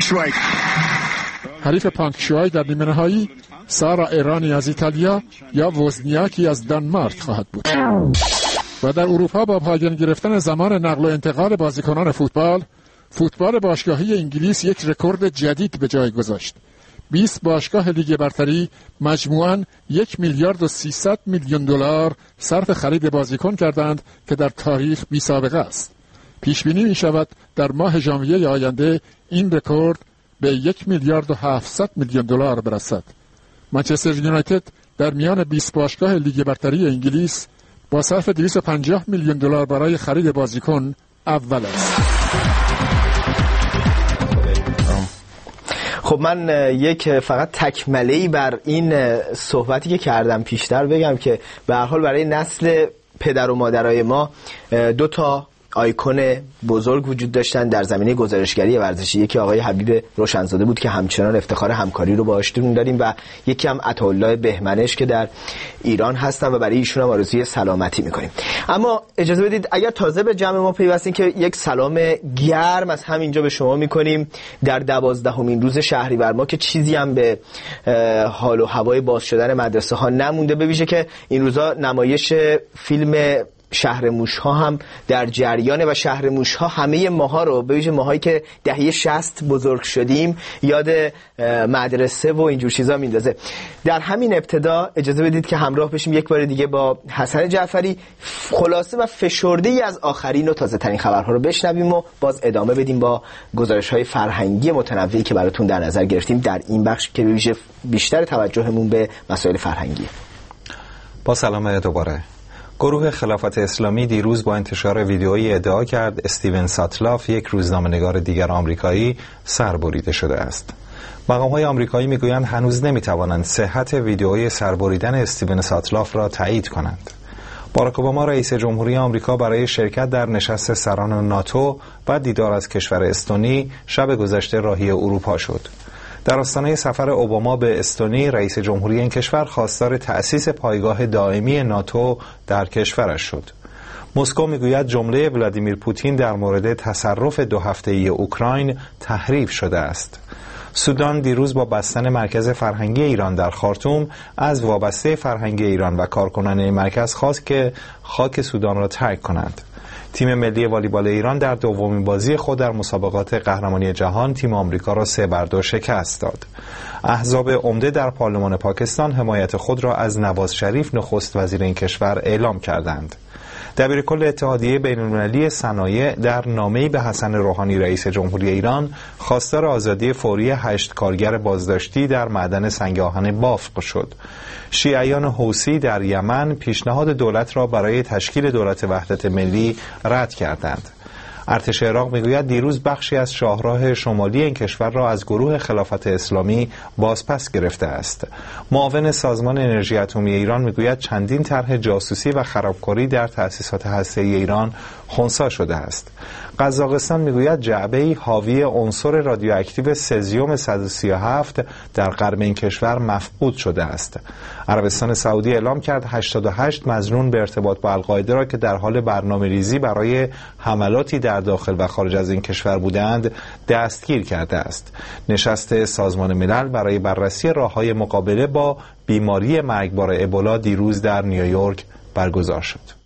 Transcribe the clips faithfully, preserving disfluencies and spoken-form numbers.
پانک حریف پانک شوای در نیمه نهایی سارا ایرانی از ایتالیا یا وزنیاکی از دانمارک خواهد بود. و در اروپا با پایان گرفتن زمان نقل و انتقال بازیکنان فوتبال، فوتبال باشگاهی انگلیس یک رکورد جدید به جای گذاشت. بیست باشگاه لیگ برتری مجموعاً یک میلیارد و سیصد میلیون دلار صرف خرید بازیکن کردند که در تاریخ بی سابقه است. پیش بینی می شود در ماه ژانویه آینده این رکورد به یک میلیارد و هفتصد میلیون دلار برسد. منچستر یونایتد در میان بیست باشگاه لیگ برتری انگلیس با صرف دویست و پنجاه میلیون دلار برای خرید بازیکن اول است. خب من یک فقط تکمله‌ای بر این صحبتی که کردم پیشتر بگم که به هر حال برای نسل پدر و مادرای ما دو تا آیکون بزرگ وجود داشتن در زمینه گزارشگری ورزشی. یکی آقای حبیب روشنزاده بود که همچنان افتخار همکاری رو باهاش داریم و یکی هم عطاالله بهمنش که در ایران هستن و برای ایشون هم آرزوی سلامتی میکنیم. اما اجازه بدید اگر تازه به جمع ما پیوستین که یک سلام گرم از همینجا به شما میکنیم در دوازدهمین روز شهریور ما که چیزی هم به حال و هوای باز شدن مدرسه ها نمونده، به ویژه که این روزا نمایش فیلم شهر موش‌ها هم در جریانه و شهر موش‌ها همه ماها رو به ویژه ماهایی که دهه شصت بزرگ شدیم یاد مدرسه و اینجور چیزا میندازه. در همین ابتدا اجازه بدید که همراه بشیم یک بار دیگه با حسن جعفری خلاصه و فشرده‌ای از آخرین و تازه ترین خبرها رو بشنویم و باز ادامه بدیم با گزارش‌های فرهنگی متنوعی که براتون در نظر گرفتیم در این بخش که به ویژه بیشتر توجهمون به مسائل فرهنگیه. با سلام دوباره. گروه خلافت اسلامی دیروز با انتشار ویدئویی ادعا کرد استیون ساتلاف، یک روزنامه‌نگار دیگر آمریکایی، سربریده شده است. مقام‌های آمریکایی میگویند هنوز نمی‌توانند صحت ویدئوی سربریدن استیون ساتلاف را تایید کنند. باراک اوباما رئیس جمهوری آمریکا برای شرکت در نشست سران ناتو و دیدار از کشور استونی شب گذشته راهی اروپا شد. در آستانه سفر اوباما به استونی، رئیس جمهوری این کشور خواستار تأسیس پایگاه دائمی ناتو در کشورش شد. مسکو میگوید جمله ولادیمیر پوتین در مورد تصرف دو هفته‌ای اوکراین تحریف شده است. سودان دیروز با بستن مرکز فرهنگی ایران در خارتوم از وابسته فرهنگی ایران و کارکنان این مرکز خواست که خاک سودان را ترک کنند. تیم ملی والیبال ایران در دومین بازی خود در مسابقات قهرمانی جهان تیم آمریکا را سه بر دو شکست داد. احزاب عمده در پارلمان پاکستان حمایت خود را از نواز شریف نخست وزیر این کشور اعلام کردند. دبیرکل اتحادیه بین‌المللی صنایع در نامه‌ای به حسن روحانی رئیس جمهوری ایران خواستار آزادی فوری هشت کارگر بازداشتی در معدن سنگ آهن بافق شد. شیعیان حوثی در یمن پیشنهاد دولت را برای تشکیل دولت وحدت ملی رد کردند. ارتش عراق میگوید دیروز بخشی از شاهراه شمالی این کشور را از گروه خلافت اسلامی بازپس گرفته است. معاون سازمان انرژی اتمی ایران میگوید چندین طرح جاسوسی و خرابکاری در تأسیسات هسته‌ای ایران خنثی شده است. قزاقستان میگوید جعبه‌ای حاوی عنصر رادیواکتیو سزیوم صد و سی و هفت در غرب این کشور مفقود شده است. عربستان سعودی اعلام کرد هشتاد و هشت مظنون به ارتباط با القاعده را که در حال برنامه‌ریزی برای حملاتی در داخل و خارج از این کشور بودند دستگیر کرده است. نشست سازمان ملل برای بررسی راه‌های مقابله با بیماری مرگبار ابولا دیروز در نیویورک برگزار شد.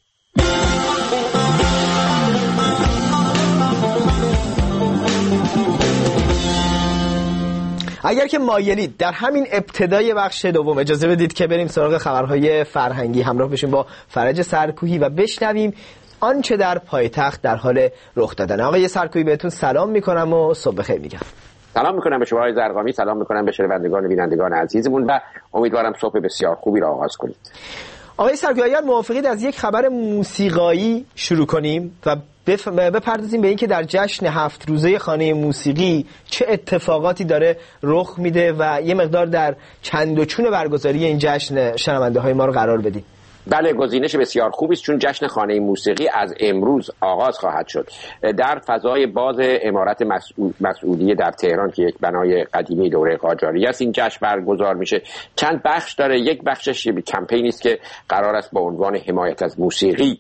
اگر که مایلید در همین ابتدای بخش دوم اجازه بدید که بریم سراغ خبرهای فرهنگی، همراه بشیم با فرج سرکوهی و بشنویم آنچه در پایتخت در حال رخ دادن. آقای سرکوهی بهتون سلام میکنم و صبح بخیر میگم. سلام میکنم به شما آقای زرقامی، سلام میکنم به شنوندگان و بینندگان عزیزمون و امیدوارم صبح بسیار خوبی را آغاز کنید. آقای سرکوهی اگر موافقید از یک خبر موسیقایی شروع کنیم و بپردازیم به این که در جشن هفت روزه خانه موسیقی چه اتفاقاتی داره رخ میده و یه مقدار در چند و چون برگزاری این جشن شنونده های ما رو قرار بدیم. بله، گزینش بسیار خوبی است چون جشن خانه موسیقی از امروز آغاز خواهد شد در فضای باز عمارت مسعودیه در تهران که یک بنای قدیمی دوره قاجاری است. این جشن برگزار میشه، چند بخش داره. یک بخشش کمپینی است که قرار است با عنوان حمایت از موسیقی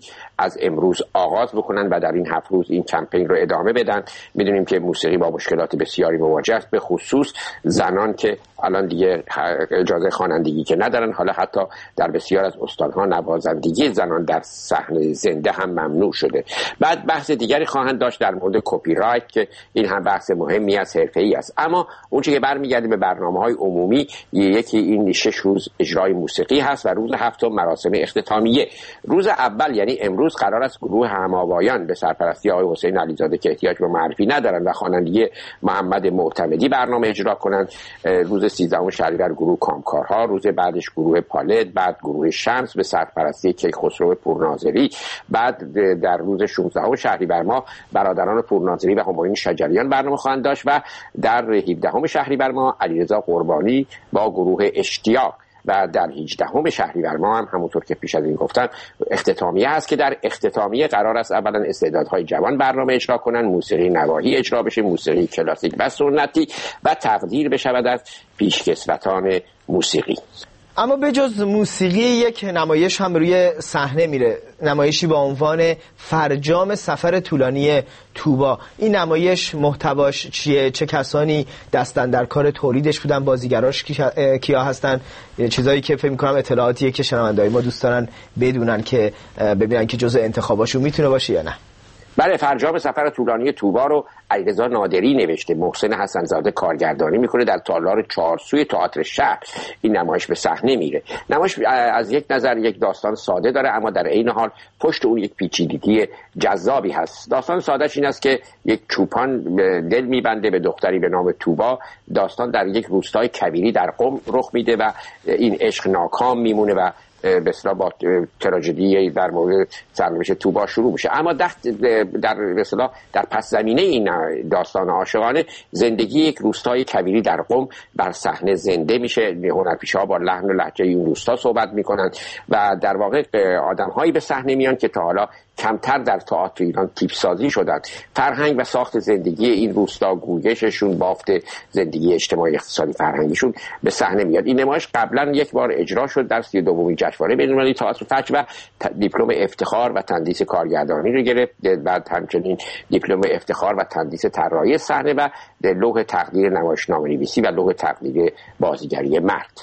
از امروز آغاز بکنن و در این هفت روز این کمپین رو ادامه بدن. میدونیم که موسیقی با مشکلات بسیاری مواجه است، به خصوص زنان که الان دیگه اجازه خوانندگی که ندارن. حالا حتی در بسیار از استانها نوازندگی زنان در صحنه زنده هم ممنوع شده. بعد بحث دیگری خواهند داشت در مورد کپی رایت که این هم بحث مهمی از حرفه‌ای است. اما اون چیزی که برمیگرده به برنامه‌های عمومی، یکی این شش روز اجرای موسیقی هست و روز هفتم مراسم اختتامیه. روز اول یعنی امروز قرار است گروه هماوایان به سرپرستی آقای حسین علیزاده که احتیاج به معرفی ندارند و خوانندگی محمد معتمدی برنامه اجرا کنند. روز سیزدهم شهریور گروه کامکارها، روز بعدش گروه پالد، بعد گروه شمس به سرپرستی کیخسرو پورناظری، بعد در روز شانزدهم شهریور ماه برادران پورناظری و همایون شجریان برنامه خواهند داشت و در هفدهم شهریور ماه علیرضا قربانی با گروه اشتیاق و در هجدهم شهریور ماه هم همونطور که پیش از این گفتم اختتامیه هست که در اختتامیه قرار است اولا استعدادهای جوان برنامه اجرا کنن، موسیقی نواحی اجرا بشه، موسیقی کلاسیک و سنتی و تقدیر بشود از پیشکسوتان موسیقی. اما به جز موسیقی یک نمایش هم روی صحنه میره، نمایشی با عنوان فرجام سفر طولانی طوبا. این نمایش محتواش چیه؟ چه کسانی دستن در کار تولیدش بودن؟ بازیگراش کیا هستن؟ چیزایی که فکر می‌کنم اطلاعاتیه که شنونده‌های ما دوست دارن بدونن که ببینن که جزء انتخاباشون میتونه باشه یا نه. بله، فرجام سفر طولانی طوبا رو علیرضا نادری نوشته، محسن حسن‌زاده کارگردانی میکنه. در تالار چهارسوی تئاتر شهر این نمایش به صحنه میره. نمایش از یک نظر یک داستان ساده داره، اما در عین حال پشت اون یک پیچیدگی جذابی هست. داستان سادهش این است که یک چوپان دل میبنده به دختری به نام طوبا. داستان در یک روستای کویری در قم رخ میده و این عشق ناکام میمونه و به اصطلاح با تراژدی در مورد سرنوشت طوبا شروع میشه. اما در در به اصطلاح در پس زمینه این داستان عاشقانه زندگی یک روستای کویری در قم بر صحنه زنده میشه. هنرپیشه‌ها با لحن و لهجه این روستا صحبت میکنن و در واقع آدم‌هایی به صحنه میان که تا حالا کمتر در تئاتر ایران تیپ سازی شدن. فرهنگ و ساخت زندگی این روستا، گویششون، بافت زندگی اجتماعی اقتصادی فرهنگیشون به صحنه میاد. این نمایش قبلا یک بار اجرا شد در سی و دومین جشنواره بین‌المللی تئاتر فجر و دیپلم افتخار و تندیس کارگردانی رو گرفت. بعد همچنین دیپلم افتخار و تندیس طراحی صحنه و لوح تقدیر نمایشنامه‌نویسی و لوح تقدیر بازیگری مرد.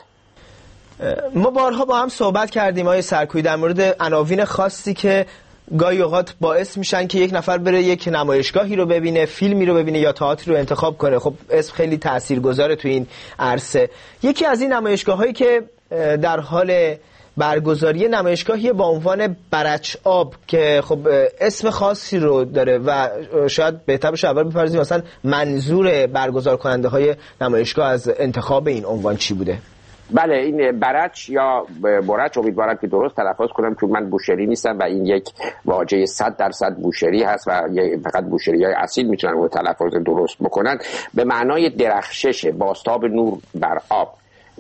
ما بارها با هم صحبت کردیم آقای سرکویی در مورد عناوین خاصی که گاهی اوقات باعث میشن که یک نفر بره یک نمایشگاهی رو ببینه، فیلمی رو ببینه یا تئاتری رو انتخاب کنه. خب اسم خیلی تاثیرگذاره تو این عرصه. یکی از این نمایشگاه‌هایی که در حال برگزاری نمایشگاهی با عنوان برچ آب که خب اسم خاصی رو داره و شاید بهتر باشه اول بپرسیم مثلا منظور برگزار کننده های نمایشگاه از انتخاب این عنوان چی بوده؟ بله، این برچ یا برچ، امیدوارم که درست تلفظ کنم چون من بوشهری نیستم و این یک واژه صد درصد بوشهری هست و فقط بوشهری‌های اصیل میتونن اون تلفظ درست بکنن. به معنای درخشش، بازتاب نور بر آب.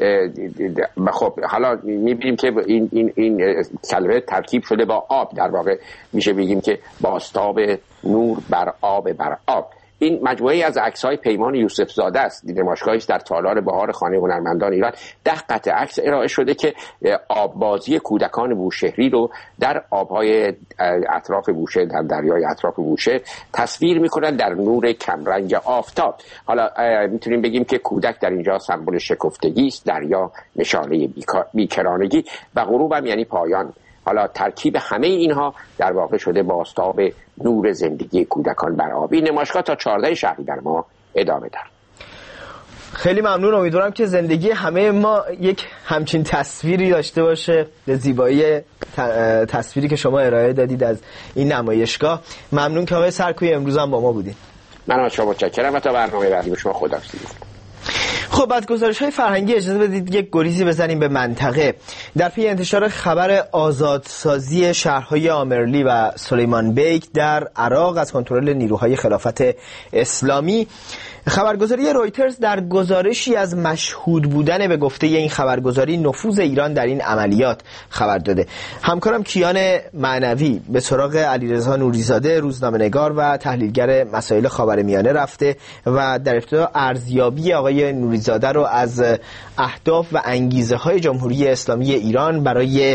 خب حالا میبینیم که این این این کلمه ترکیب شده با آب. در واقع میشه بگیم که بازتاب نور بر آب بر آب. این مجموعه از عکس‌های پیمان یوسف زاده است. نمایشگاهی است در تالار بهار خانه هنرمندان ایران. ده قطعه عکس ارائه شده که آببازی کودکان بوشهری رو در آب‌های اطراف بوشهر، در دریای اطراف بوشهر تصویر می‌کنند در نور کمرنگ آفتاب. حالا میتونیم بگیم که کودک در اینجا سمبل شکفتگی است، دریا نشانه بیکرانگی و غروب هم یعنی پایان. حالا ترکیب همه اینها در واقع شده بازتاب نور زندگی کودکان بر آب. این نمایشگاه تا چهاردهم شهریور ماه ادامه دارد. خیلی ممنون. امیدوارم که زندگی همه ما یک همچین تصویری داشته باشه، به زیبایی تصویری که شما ارائه دادید از این نمایشگاه. ممنون که آقای سرکویی امروز هم با ما بودین. من از شما متشکرم و تا برنامه بعدی به شما خداحافظی. خب بعد گزارش‌های فرهنگی اجازه بدید یک گریزی بزنیم به منطقه. در پی انتشار خبر آزادسازی شهرهای آمرلی و سلیمان بیک در عراق از کنترل نیروهای خلافت اسلامی، خبرگزاری رویترز در گزارشی از مشهود بودن به گفته این خبرگزاری نفوذ ایران در این عملیات خبر داده. همکارم کیان معنوی به سراغ علیرضا نوریزاده، روزنامه‌نگار و تحلیلگر مسائل خاورمیانه رفته و در ابتدا ارزیابی آقای نوریزاده رو از اهداف و انگیزه های جمهوری اسلامی ایران برای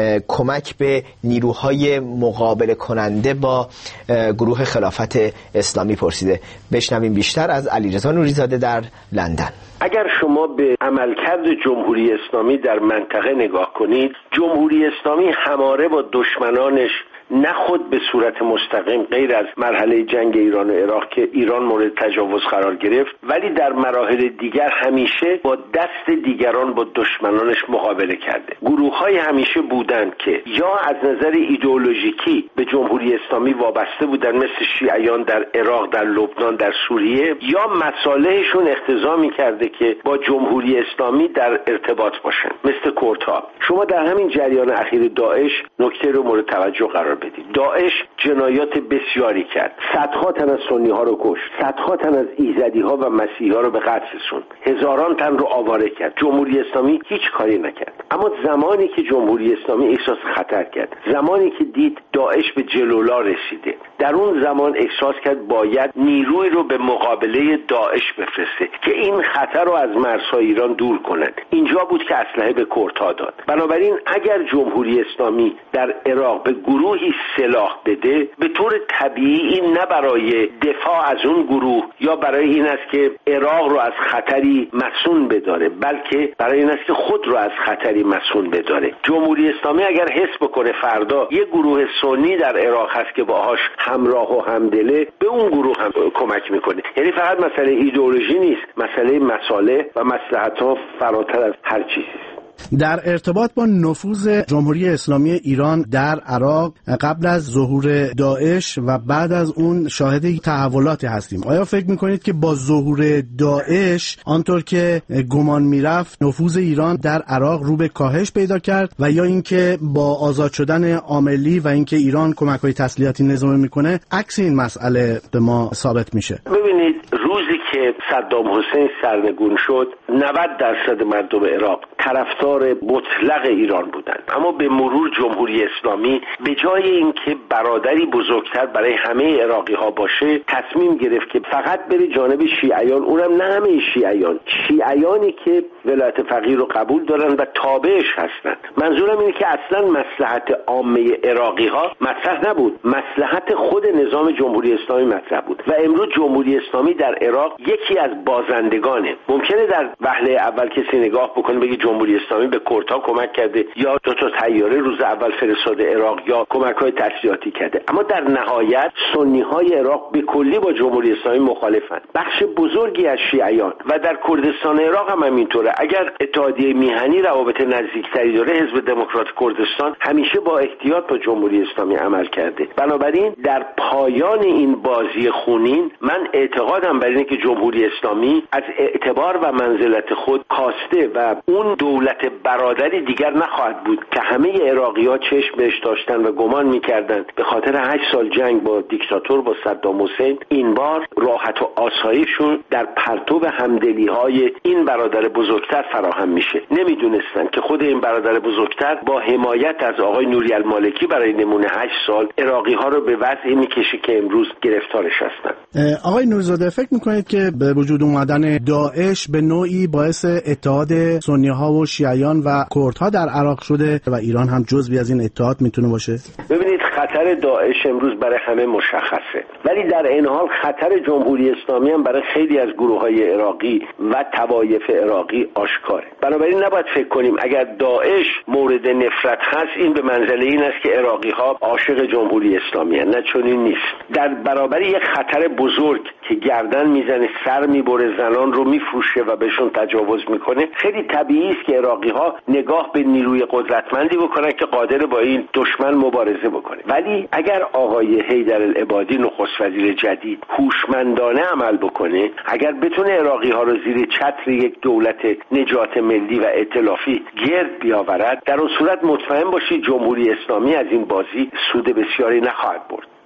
کمک به نیروهای مقابله کننده با گروه خلافت اسلامی پرسیده. بشنویم بیشتر از علیرضا نوریزاده در لندن. اگر شما به عملکرد جمهوری اسلامی در منطقه نگاه کنید، جمهوری اسلامی هماره با دشمنانش نه خود به صورت مستقیم غیر از مرحله جنگ ایران و عراق که ایران مورد تجاوز قرار گرفت، ولی در مراحل دیگر همیشه با دست دیگران با دشمنانش مقابله کرده. گروه‌های همیشه بودند که یا از نظر ایدئولوژیکی به جمهوری اسلامی وابسته بودند، مثل شیعیان در عراق، در لبنان، در سوریه، یا مصالحشون اقتضا می‌کرده که با جمهوری اسلامی در ارتباط باشند، مثل کردها. شما در همین جریان اخیر داعش نکته رو مورد توجه قرار بدید. داعش جنایات بسیاری کرد، صدها تن از سنی ها رو کشت، صدها تن از ایزدی ها و مسیحی ها رو به قتل رسوند، هزاران تن رو آواره کرد. جمهوری اسلامی هیچ کاری نکرد. اما زمانی که جمهوری اسلامی احساس خطر کرد، زمانی که دید داعش به جلولا رسیده، در اون زمان احساس کرد باید نیروی رو به مقابله داعش بفرسته که این خطر رو از مرزهای ایران دور کنند. اینجا بود که اسلحه به کردها داد. بنابراین اگر جمهوری اسلامی در عراق به گروهی سلاح بده، به طور طبیعی این نه برای دفاع از اون گروه یا برای این است که عراق رو از خطری مصون بداره، بلکه برای این است که خود رو از خطری مصون بداره. جمهوری اسلامی اگر حس بکنه فردا یه گروه سنی در عراق هست که باهاش همراه و همدله، به اون گروه هم کمک میکنه. یعنی فقط مسئله ایدئولوژی نیست، مسئله مصالح و مصلحت‌ها فراتر از هر چیزی. در ارتباط با نفوذ جمهوری اسلامی ایران در عراق قبل از ظهور داعش و بعد از اون شاهد تحولاتی هستیم. آیا فکر میکنید که با ظهور داعش آنطور که گمان میرفت نفوذ ایران در عراق رو به کاهش پیدا کرد و یا اینکه با آزاد شدن عاملی و اینکه ایران کمک‌های تسلیحاتی نظامی میکنه عکس این مسئله به ما ثابت میشه؟ ببینید، روزی که صدام حسین سرنگون شد نود درصد مردم عراق طرفدار مطلق ایران بودند، اما به مرور جمهوری اسلامی به جای اینکه برادری بزرگتر برای همه عراقی ها باشه تصمیم گرفت که فقط بره جانب شیعیان، اونم نه همه شیعیان، شیعیانی که ولایت فقیه رو قبول دارن و تابعش هستند. منظورم اینه که اصلا مصلحت عامه عراقی ها مطرح نبود، مصلحت خود نظام جمهوری اسلامی مطرح بود و امروز جمهوری اسلامی در عراق یکی از بازندگانه. ممکنه در وهله اول کسی نگاه بکنه بگه جمهوری اسلامی به کردها کمک کرده یا دو تا طیاره روز اول فرستاده عراق یا کمک‌های تسلیحاتی کرده، اما در نهایت سنی‌های عراق به کلی با جمهوری اسلامی مخالفند. بخش بزرگی از شیعیان و در کردستان عراق هم همینطوره. اگر اتحادیه میهنی روابط نزدیکتری داره، حزب دموکرات کردستان همیشه با احتیاط با جمهوری اسلامی عمل کرده. بنابراین در پایان این بازی خونین من اعتقادم بر اینه که جمهوری اسلامی از اعتبار و منزلت خود کاسته و اون دولت برادری دیگر نخواهد بود که همه عراقی‌ها چشم بهش داشتن و گمان می‌کردند به خاطر هشت سال جنگ با دیکتاتور با صدام حسین این بار راحت و آسایششون در پرتو همدلی‌های این برادر بزرگتر فراهم میشه. نمیدونستن که خود این برادر بزرگتر با حمایت از آقای نوری المالکی برای نمونه هشت سال عراقی‌ها رو به وضعی میکشه که امروز گرفتارش هستن. آقای نوریزاده، فکر می‌کنید که به وجود اومدن داعش به نوعی باعث اتحاد سنی‌ها و شیعیان و کردها در عراق شده و ایران هم جزوی از این اتحاد میتونه باشه؟ ببینید، خطر داعش امروز برای همه مشخصه، ولی در این حال خطر جمهوری اسلامی هم برای خیلی از گروه‌های عراقی و طوایف عراقی آشکاره. بنابراین نباید فکر کنیم اگر داعش مورد نفرت هست این به منزله این است که عراقی‌ها عاشق جمهوری اسلامی هستند. نه، چنین نیست. در برابر یک خطر بزرگ که گردن میزنه، سر میبره، زنان رو میفروشه و بهشون تجاوز میکنه، خیلی طبیعی است که عراقی‌ها نگاه به نیروی قدرتمندی بکنن که قادر با این دشمن مبارزه بکنه. ولی اگر آقای حیدر العبادی نخست وزیر جدید هوشمندانه عمل بکنه، اگر بتونه عراقی‌ها رو زیر چتر یک دولت نجات ملی و ائتلافی گرد بیاورد، در اون صورت مطمئن باشید جمهوری اسلامی از این بازی سود بسیاری نخواهد برد.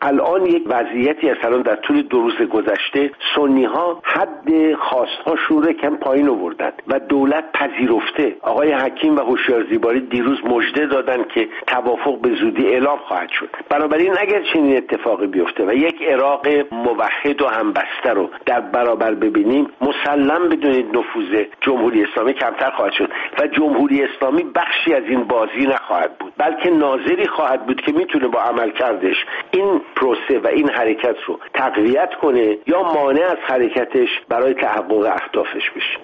الان یک وضعیتی از الان در طول دو روز گذشته سنی ها حد خواستهاشون رو کم پایین آوردن و دولت پذیرفته. آقای حکیم و هوشیار زیباری دیروز مژده دادن که توافق به زودی اعلام خواهد شد. بنابراین اگر چنین اتفاقی بیفته و یک عراق موحد و همبسته رو در برابر ببینیم، مسلم بدونید نفوذ جمهوری اسلامی کمتر خواهد شد و جمهوری اسلامی بخشی از این بازی نخواهد بود، بلکه ناظری خواهد بود که میتونه با عملکردش این پروسه و این حرکت رو تقویت کنه یا مانع از حرکتش برای تحقق اهدافش بشه.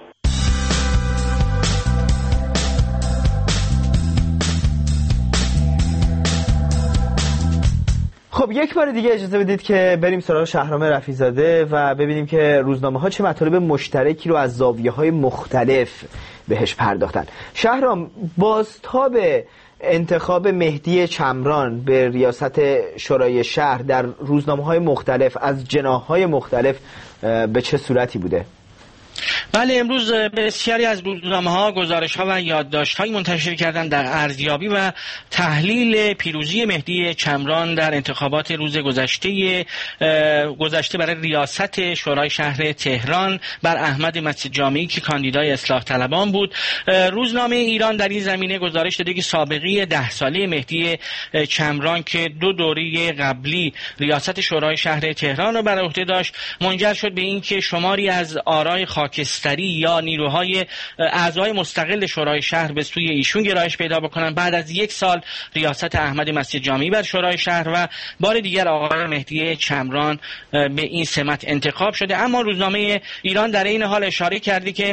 خب یک بار دیگه اجازه بدید که بریم سراغ شهرام رفیع‌زاده و ببینیم که روزنامه ها چه مطالب مشترکی رو از زاویه های مختلف بهش پرداختن. شهرام، بازتاب انتخاب مهدی چمران به ریاست شورای شهر در روزنامه های مختلف از جناح های مختلف به چه صورتی بوده؟ بله، امروز بسیاری از روزنامه‌ها گزارش‌ها و یادداشت‌هایی منتشر کردند در ارزیابی و تحلیل پیروزی مهدی چمران در انتخابات روز گذشته گذشته برای ریاست شورای شهر تهران بر احمد مسجد جامعی که کاندیدای اصلاح طلبان بود. روزنامه ایران در این زمینه گزارش داده که سابقه ده ساله مهدی چمران که دو دوره قبلی ریاست شورای شهر تهران را بر عهده داشت، منجر شد به اینکه شماری از آرای خاکستری یا نیروهای اعضای مستقل شورای شهر به سوی ایشون گرایش پیدا بکنن. بعد از یک سال ریاست احمد مسجد جامعی بر شورای شهر و بار دیگر آقای مهدی چمران به این سمت انتخاب شده. اما روزنامه ایران در این حال اشاره کرده که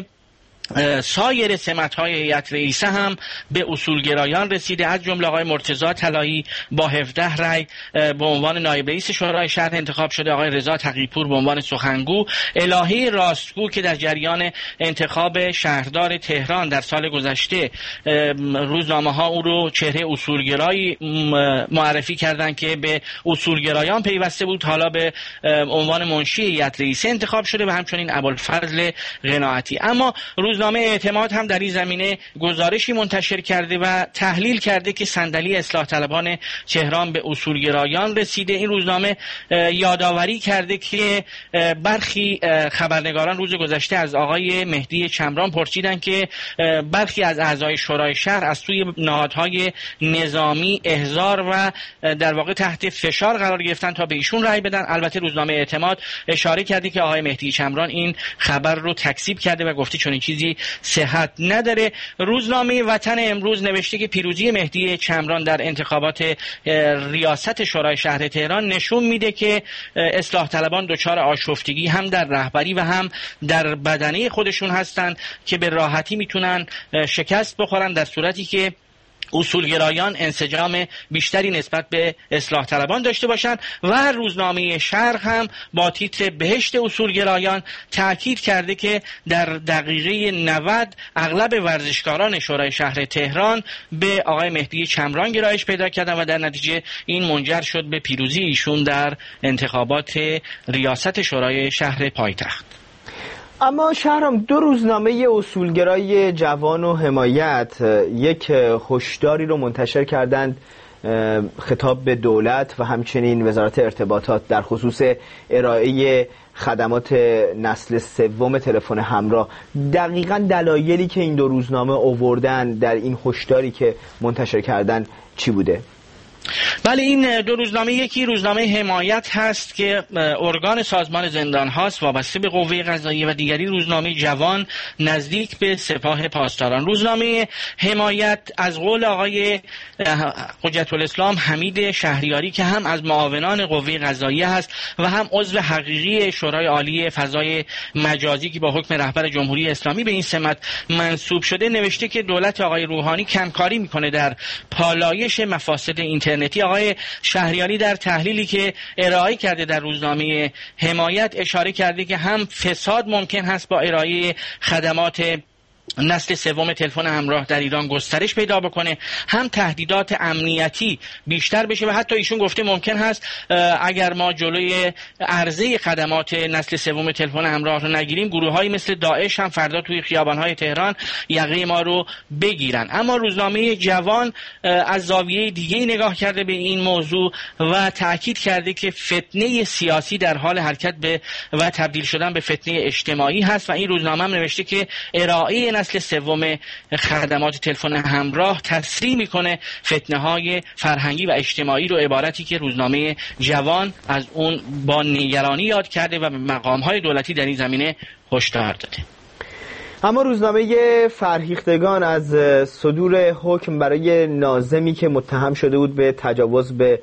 سایر سمت‌های هیئت رئیسه هم به اصولگرایان رسیده، از جمله آقای مرتضی طلایی با هفده رأی به عنوان نایب رئیس شورای شهر انتخاب شده، آقای رضا تقی‌پور به عنوان سخنگو، الهه راستگو که در جریان انتخاب شهردار تهران در سال گذشته روزنامه‌ها او رو چهره اصولگرایی معرفی کردند که به اصولگرایان پیوسته بود، حالا به عنوان منشی هیئت رئیسه انتخاب شده و همچنین ابوالفضل قناعتی. اما روزنامه اعتماد هم در این زمینه گزارشی منتشر کرده و تحلیل کرده که صندلی اصلاح طلبان تهران به اصولگرایان رسیده. این روزنامه یادآوری کرده که برخی خبرنگاران روز گذشته از آقای مهدی چمران پرسیدند که برخی از اعضای شورای شهر از سوی نهادهای نظامی احضار و در واقع تحت فشار قرار گرفتن تا به ایشون رأی بدن. البته روزنامه اعتماد اشاره کرده که آقای مهدی چمران این خبر رو تکذیب کرده و گفته چون این چیزی صحت نداره. روزنامه وطن امروز نوشته که پیروزی مهدی چمران در انتخابات ریاست شورای شهر تهران نشون میده که اصلاح طلبان دچار آشفتگی هم در رهبری و هم در بدنه خودشون هستن که به راحتی میتونن شکست بخورن در صورتی که اصولگرایان انسجام بیشتری نسبت به اصلاح طلبان داشته باشند. و روزنامه شرق هم با تیتر بهشت اصولگرایان تاکید کرده که در دقیقه نود اغلب ورزشکاران شورای شهر تهران به آقای مهدی چمران گرایش پیدا کردند و در نتیجه این منجر شد به پیروزی ایشون در انتخابات ریاست شورای شهر پایتخت. اما شهرام، دو روزنامه اصولگرای جوان و حمایت یک هشداری رو منتشر کردند خطاب به دولت و همچنین وزارت ارتباطات در خصوص ارائه خدمات نسل سوم تلفن همراه. دقیقاً دلایلی که این دو روزنامه آوردن در این هشداری که منتشر کردن چی بوده؟ بله، این دو روزنامه، یکی روزنامه حمایت هست که ارگان سازمان زندان هاست وابسته به قوه قضاییه و دیگری روزنامه جوان نزدیک به سپاه پاسداران. روزنامه حمایت از قول آقای حجت الاسلام حمید شهریاری که هم از معاونان قوه قضاییه هست و هم عضو حقیقی شورای عالی فضای مجازی که با حکم رهبر جمهوری اسلامی به این سمت منصوب شده، نوشته که دولت آقای روحانی کمکاری میکنه در پالایش مفاسد اینترنتی. آقای شهریاری در تحلیلی که ارائه کرده در روزنامه حمایت اشاره کرده که هم فساد ممکن هست با ارائه خدمات نسل سوم تلفن همراه در ایران گسترش پیدا بکنه، هم تهدیدات امنیتی بیشتر بشه و حتی ایشون گفته ممکن هست اگر ما جلوی عرضه خدمات نسل سوم تلفن همراه رو نگیریم، گروه‌هایی مثل داعش هم فردا توی خیابان‌های تهران یقه ما رو بگیرن. اما روزنامه جوان از زاویه دیگه‌ای نگاه کرده به این موضوع و تأکید کرده که فتنه سیاسی در حال حرکت به و تبدیل شدن به فتنه اجتماعی هست و این روزنامه هم نوشته که ارائه نسل سوم خدمات تلفن همراه تسریع میکنه فتنه‌های فرهنگی و اجتماعی رو، عبارتی که روزنامه جوان از اون با نگرانی یاد کرده و به مقام‌های دولتی در این زمینه هشدار داده. اما روزنامه فرهیختگان از صدور حکم برای ناظمی که متهم شده بود به تجاوز به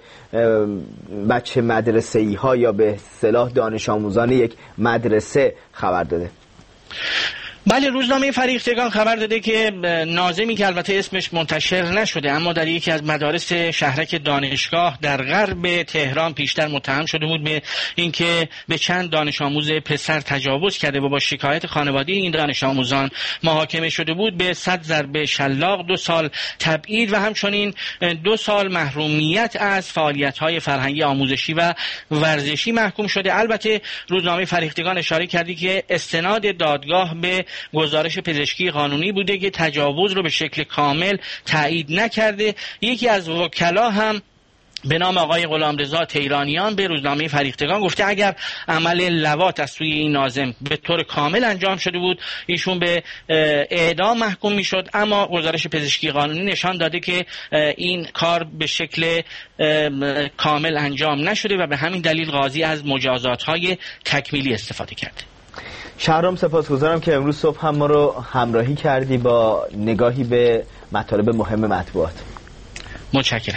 بچه مدرسه‌ای ها یا به اصطلاح دانش آموزان یک مدرسه خبر داده. بله، روزنامه فرهیختگان خبر داده که ناظمی که البته اسمش منتشر نشده اما در یکی از مدارس شهرک دانشگاه در غرب تهران پیشتر متهم شده بود به اینکه به چند دانش آموز پسر تجاوز کرده و با شکایت خانواده این دانش آموزان محاکمه شده بود به صد ضربه شلاق، دو سال تبعید و همچنین دو سال محرومیت از فعالیت‌های فرهنگی آموزشی و ورزشی محکوم شده. البته روزنامه فرهیختگان اشاره کردی که استناد دادگاه به گزارش پزشکی قانونی بوده که تجاوز رو به شکل کامل تایید نکرده. یکی از وکلا هم به نام آقای غلامرضا تیرانیان به روزنامه فرهیختگان گفته اگر عمل لواط از سوی این ناظم به طور کامل انجام شده بود ایشون به اعدام محکوم میشد، اما گزارش پزشکی قانونی نشان داده که این کار به شکل کامل انجام نشده و به همین دلیل قاضی از مجازات‌های تکمیلی استفاده کرده. شهرام سپاسگزارم که امروز صبح هم ما رو همراهی کردی با نگاهی به مطالب مهم مطبوعات. متشکرم.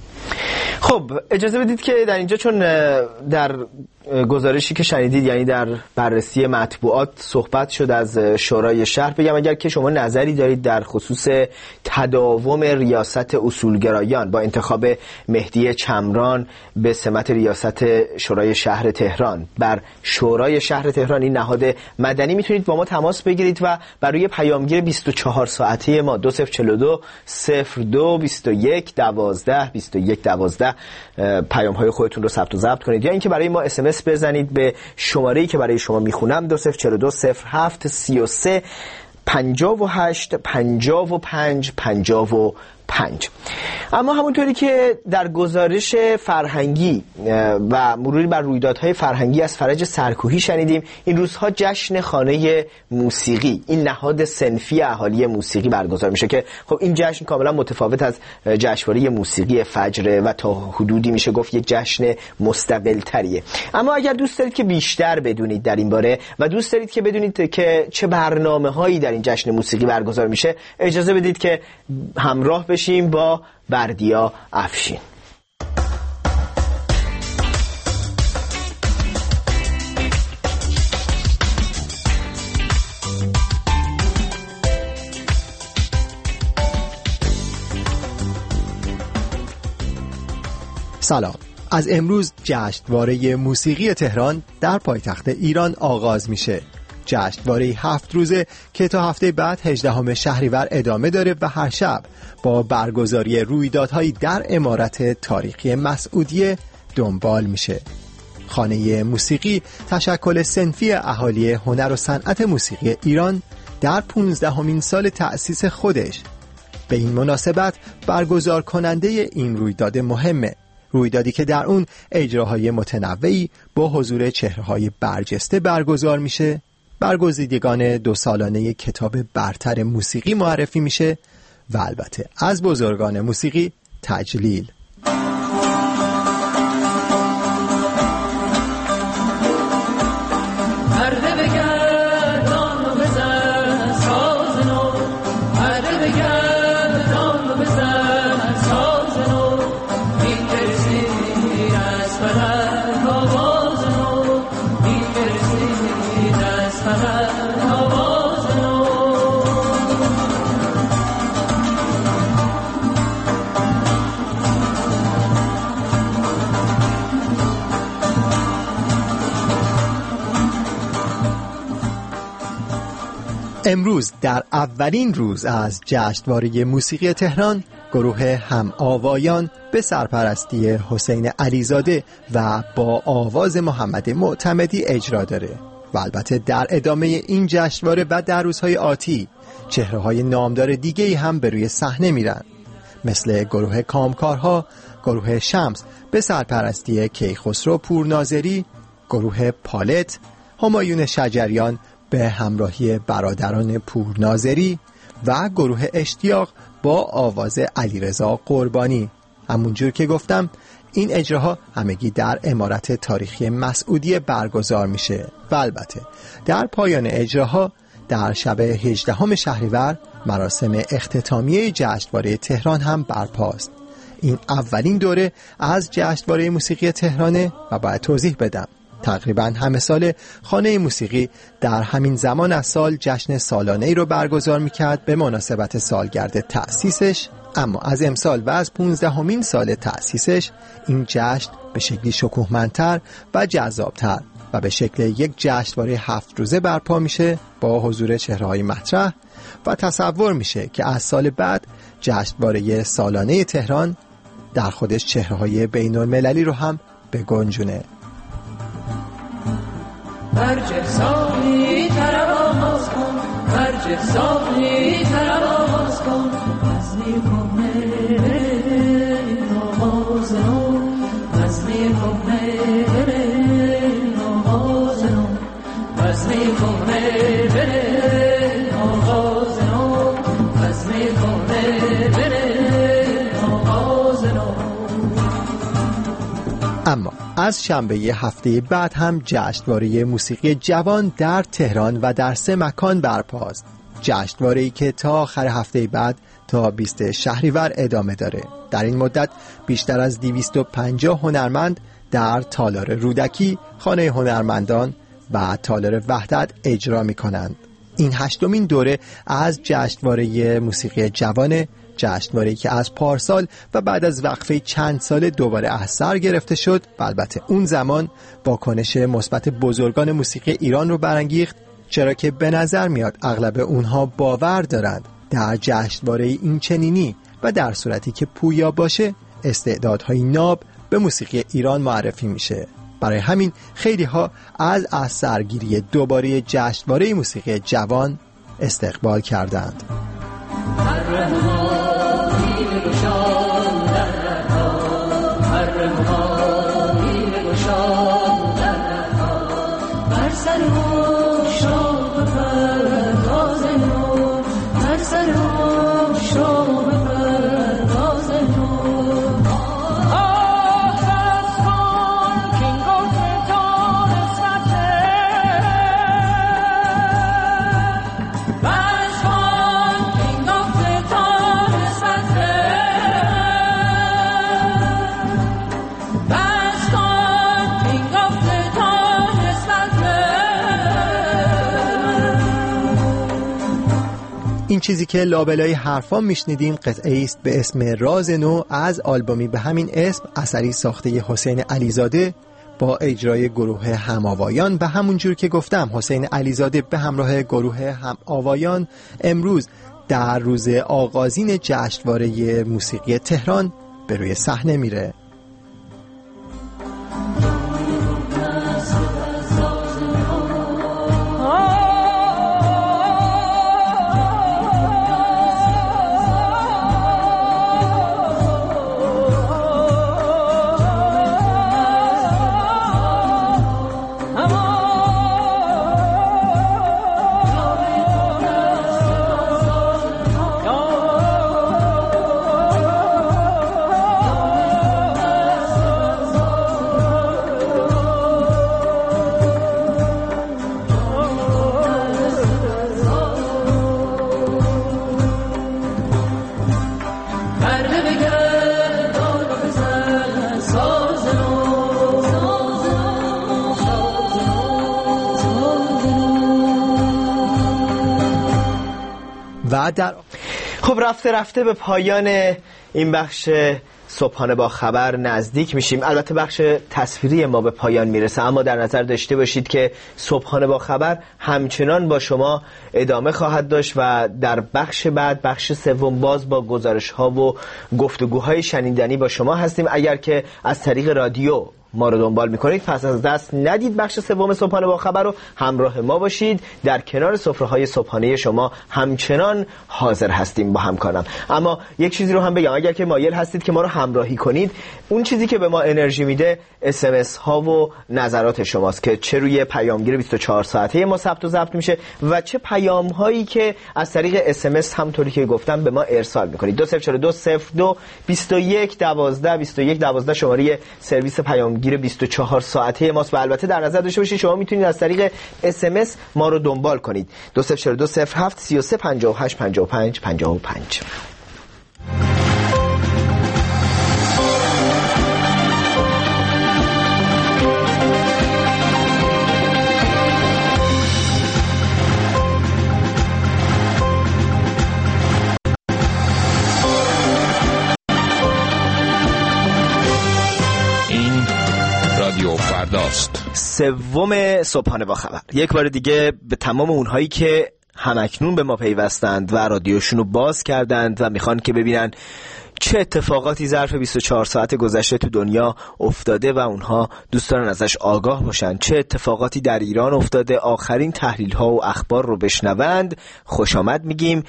خب اجازه بدید که در اینجا چون در گزارشی که شنیدید یعنی در بررسی مطبوعات صحبت شد از شورای شهر، بگم اگر که شما نظری دارید در خصوص تداوم ریاست اصولگرایان با انتخاب مهدی چمران به سمت ریاست شورای شهر تهران بر شورای شهر تهران این نهاد مدنی، میتونید با ما تماس بگیرید و برای پیامگیر بیست و چهار ساعته ما دو صفر چهار دو صفر دو بیست و یک دوازده بیست و یک دوازده پیام های خودتون رو ثبت و ضبط کنید یا اینکه برای ما اس ام اس بزنید به شماره‌ای که برای شما میخونم دو صفر چهار دو صفر هفت سی و سه پنجاه و هشت پنجاه و پنج پنجاه و پنج. اما همونطوری که در گزارش فرهنگی و مروری بر رویدادهای فرهنگی از فرج سرکوهی شنیدیم، این روزها جشن خانه موسیقی، این نهاد صنفی اهالی موسیقی برگزار میشه که خب این جشن کاملا متفاوت از جشنواره موسیقی فجر و تا حدودی میشه گفت یک جشن مستقل تریه. اما اگر دوست دارید که بیشتر بدونید در این باره و دوست دارید که بدونید که چه برنامه هایی در این جشن موسیقی برگزار میشه، اجازه بدید که همراه بشیم با بردیا افشین. سلام. از امروز جشنواره موسیقی تهران در پایتخت ایران آغاز میشه. جشنواره هفت روزه که تا هفته بعد هجدهم شهریور ادامه داره و هر شب با برگزاری رویدادهایی در عمارت تاریخی مسعودیه دنبال میشه. خانه موسیقی تشکل صنفی اهالی هنر و صنعت موسیقی ایران در پانزدهمین سال تأسیس خودش به این مناسبت برگزار کننده این رویداد مهمه، رویدادی که در اون اجراهای متنوعی با حضور چهره‌های برجسته برگزار میشه، برگزیدگان دو سالانه کتاب برتر موسیقی معرفی میشه و البته از بزرگان موسیقی تجلیل. امروز در اولین روز از جشنواره موسیقی تهران، گروه هم آوایان به سرپرستی حسین علیزاده و با آواز محمد معتمدی اجرا داره و البته در ادامه این جشنواره و در روزهای آتی چهره‌های نامدار دیگه‌ای هم به روی صحنه میرن، مثل گروه کامکارها، گروه شمس به سرپرستی کیخسرو پورناظری، گروه پالت، همایون شجریان به همراهی برادران پورناظری و گروه اشتیاق با آواز علیرضا قربانی. همونجور که گفتم این اجراها همگی در عمارت تاریخی مسعودیه برگزار میشه و البته در پایان اجراها در شب هجدهم شهریور مراسم اختتامیه جشنواره تهران هم برپاست. این اولین دوره از جشنواره موسیقی تهرانه و باید توضیح بدم تقریبا همه سال خانه موسیقی در همین زمان از سال جشن سالانه‌ای رو برگزار میکرد به مناسبت سالگرد تأسیسش، اما از امسال و از پونزدهمین سال تأسیسش این جشن به شکلی شکوهمندتر و جذابتر و به شکل یک جشنواره هفت روزه برپا میشه با حضور چهره‌های مطرح و تصور میشه که از سال بعد جشنواره سالانه تهران در خودش چهره‌های بین‌المللی رو هم بگنجونه. برجه سالی طرب آغاز کن، برجه سالی طرب آغاز کن، وزنی کنه آغاز نو، وزنی کنه آغاز نو، وزنی کنه آغاز نو، وزنی کنه آغاز نو. اما از شنبه هفته بعد هم جشنواره موسیقی جوان در تهران و در سه مکان برپاست. جشنواره‌ای که تا آخر هفته بعد تا بیست شهریور ادامه داره. در این مدت بیشتر از دویست و پنجاه هنرمند در تالار رودکی، خانه هنرمندان و تالار وحدت اجرا می‌کنند. این هشتمین دوره از جشنواره موسیقی جوان، جشنواره‌ای که از پارسال و بعد از وقفه چند سال دوباره از سر گرفته شد و البته اون زمان واکنش مثبت بزرگان موسیقی ایران رو برانگیخت، چرا که به نظر میاد اغلب اونها باور دارند در جشنواره این چنینی و در صورتی که پویا باشه استعدادهای ناب به موسیقی ایران معرفی میشه. برای همین خیلی ها از از سرگیری دوباره جشنواره موسیقی جوان استقبال کردند. این چیزی که لابلای حرفا میشنیدیم قطعه است به اسم راز نو از آلبومی به همین اسم، اثری ساخته حسین علیزاده با اجرای گروه هم آوایان و همونجور که گفتم حسین علیزاده به همراه گروه هم آوایان امروز در روز آغازین جشنواره موسیقی تهران به روی صحنه میره. و در خب رفته رفته به پایان این بخش صبحانه با خبر نزدیک میشیم. البته بخش تصویری ما به پایان میرسه، اما در نظر داشته باشید که صبحانه با خبر همچنان با شما ادامه خواهد داشت و در بخش بعد، بخش سوم، باز با گزارش ها و گفتگوهای شنیدنی با شما هستیم. اگر که از طریق رادیو ما رو دنبال میکنید، پس از دست ندید بخش سوم صبحانه با خبر رو، همراه ما باشید. در کنار سفره‌های صبحانه شما همچنان حاضر هستیم با همکارم. اما یک چیزی رو هم بگم، اگر که مایل هستید که ما رو همراهی کنید، اون چیزی که به ما انرژی میده اس ام اس ها و نظرات شماست که چه روی پیامگیر بیست و چهار ساعته ما ثبت و ضبط میشه و چه پیام هایی که از طریق اس ام اس همونطوری که گفتم به ما ارسال میکنید. دو صفر چهار دو صفر دو بیست و یک دوازده بیست و یک دوازده شماره سرویس پیامگیر بیست و چهار ساعته ماست و البته در نظر داشته باشید شما میتونید از طریق اس ام اس ما رو دنبال کنید. دو صفر چهار دو صفر هفت سه سه پنج هشت پنج پنج پنج پنج. سوم صبحانه با خبر. یک بار دیگه به تمام اونهایی که همکنون به ما پیوستند و رادیوشون رو باز کردند و میخوان که ببینن چه اتفاقاتی ظرف بیست و چهار ساعت گذشته تو دنیا افتاده و اونها دوست دارن ازش آگاه باشن، چه اتفاقاتی در ایران افتاده، آخرین تحلیل ها و اخبار رو بشنوند، خوش آمد میگیم.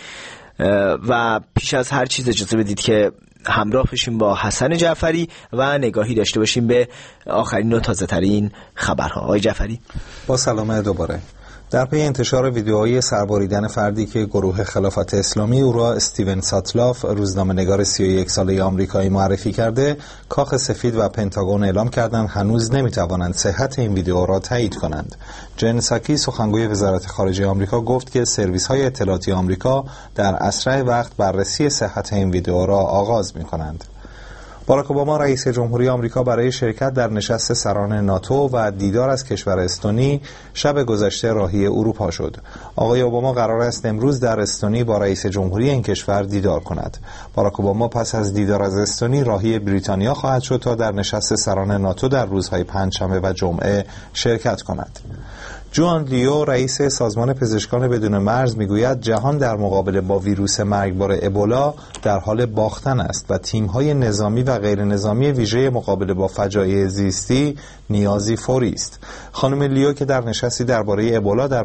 و پیش از هر چیز اجازه بدید که همراه بشیم با حسن جعفری و نگاهی داشته باشیم به آخرین و تازه ترین خبرها. آقای جعفری، با سلام دوباره. در پی انتشار ویدیوهای سربریدن فردی که گروه خلافت اسلامی او را استیون ساتلاف، روزنامه‌نگار سی و یک ساله آمریکایی معرفی کرده، کاخ سفید و پنتاگون اعلام کردند هنوز نمی‌توانند صحت این ویدیو را تایید کنند. جن ساکی، سخنگوی وزارت خارجه آمریکا، گفت که سرویس‌های اطلاعاتی آمریکا در اسرع وقت بررسی صحت این ویدیو را آغاز می‌کنند. باراک اوباما رئیس جمهوری آمریکا برای شرکت در نشست سران ناتو و دیدار از کشور استونی شب گذشته راهی اروپا شد. آقای اوباما قرار است امروز در استونی با رئیس جمهوری این کشور دیدار کند. باراک اوباما پس از دیدار از استونی راهی بریتانیا خواهد شد تا در نشست سران ناتو در روزهای پنجشنبه و جمعه شرکت کند. جوان لیو، رئیس سازمان پزشکان بدون مرز، میگوید جهان در مقابله با ویروس مرگبار ابولا در حال باختن است و تیم‌های نظامی و غیر نظامی ویژه مقابله با فجایع زیستی نیازی فوری است. خانم لیو که در نشستی درباره ابولا در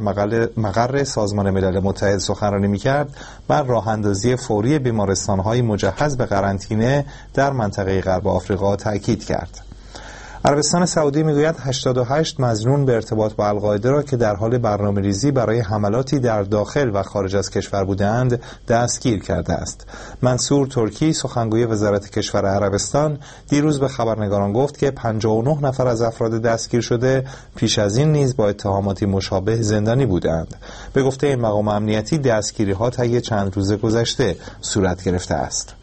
مقر سازمان ملل متحد سخنرانی می‌کرد، بر راه‌اندازی فوری بیمارستان‌های مجهز به قرنطینه در منطقه غرب آفریقا تاکید کرد. عربستان سعودی میگوید هشتاد و هشت مظنون به ارتباط با القاعده را که در حال برنامه‌ریزی برای حملاتی در داخل و خارج از کشور بودند دستگیر کرده است. منصور ترکی، سخنگوی وزارت کشور عربستان، دیروز به خبرنگاران گفت که پنجاه و نه نفر از افراد دستگیر شده پیش از این نیز با اتهاماتی مشابه زندانی بودند. به گفته این مقام امنیتی، دستگیری‌ها طی چند روز گذشته صورت گرفته است.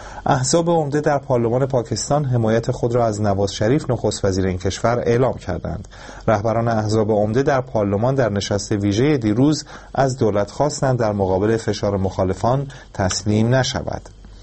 احزاب عمده در پارلمان پاکستان حمایت خود را از نواز شریف، نخست وزیر این کشور، اعلام کردند. رهبران احزاب عمده در پارلمان در نشست ویژه دیروز از دولت خواستند در مقابل فشار مخالفان تسلیم نشود.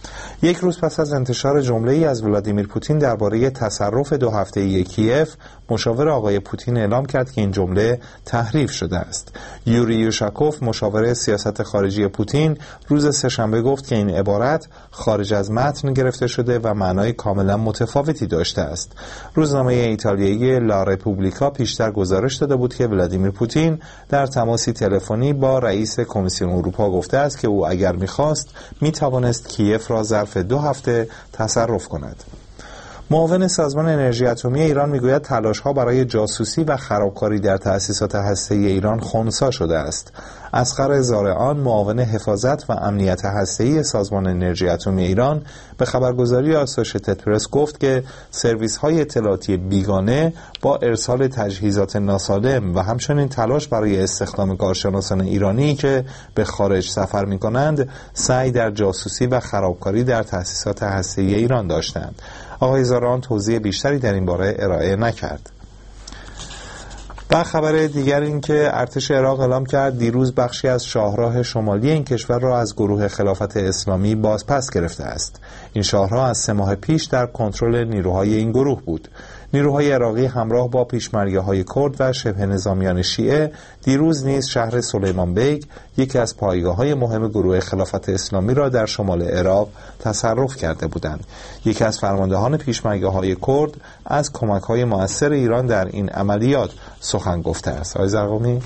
یک روز پس از انتشار جمله‌ای از ولادیمیر پوتین درباره تصرف دو هفته‌ای کیف، مشاور آقای پوتین اعلام کرد که این جمله تحریف شده است. یوری یوشاکوف، مشاور سیاست خارجی پوتین، روز سه‌شنبه گفت که این عبارت خارج از متن گرفته شده و معنای کاملا متفاوتی داشته است. روزنامه ایتالیایی لا رپوبلیکا پیشتر گزارش داده بود که ولادیمیر پوتین در تماسی تلفنی با رئیس کمیسیون اروپا گفته است که او اگر می‌خواست می‌توانست کیف را ظرف دو هفته تصرف کند. معاون سازمان انرژی اتمی ایران میگوید تلاش‌ها برای جاسوسی و خرابکاری در تأسیسات هسته‌ای ایران خنثی شده است. اصغر زارعان، معاون حفاظت و امنیت هسته‌ای سازمان انرژی اتمی ایران، به خبرگزاری آسوشیتد پرس گفت که سرویس‌های اطلاعاتی بیگانه با ارسال تجهیزات ناسالم و همچنین تلاش برای استخدام کارشناسان ایرانی که به خارج سفر می‌کنند، سعی در جاسوسی و خرابکاری در تأسیسات هسته‌ای ایران داشتند. آقای زارعان توضیح بیشتری در این باره ارائه نکرد. در خبر دیگر این که ارتش عراق اعلام کرد دیروز بخشی از شاهراه شمالی این کشور را از گروه خلافت اسلامی بازپس گرفته است. این شاهراه از سه ماه پیش در کنترل نیروهای این گروه بود. نیروهای عراقی همراه با پیشمرگه‌های کرد و شبه نظامیان شیعه دیروز نیز شهر سلیمان بیگ، یکی از پایگاه‌های مهم گروه خلافت اسلامی را در شمال عراق تصرف کرده بودند. یکی از فرماندهان پیشمرگه‌های کرد از کمک‌های مؤثر ایران در این عملیات سخن گفته است. آقای زرقامی،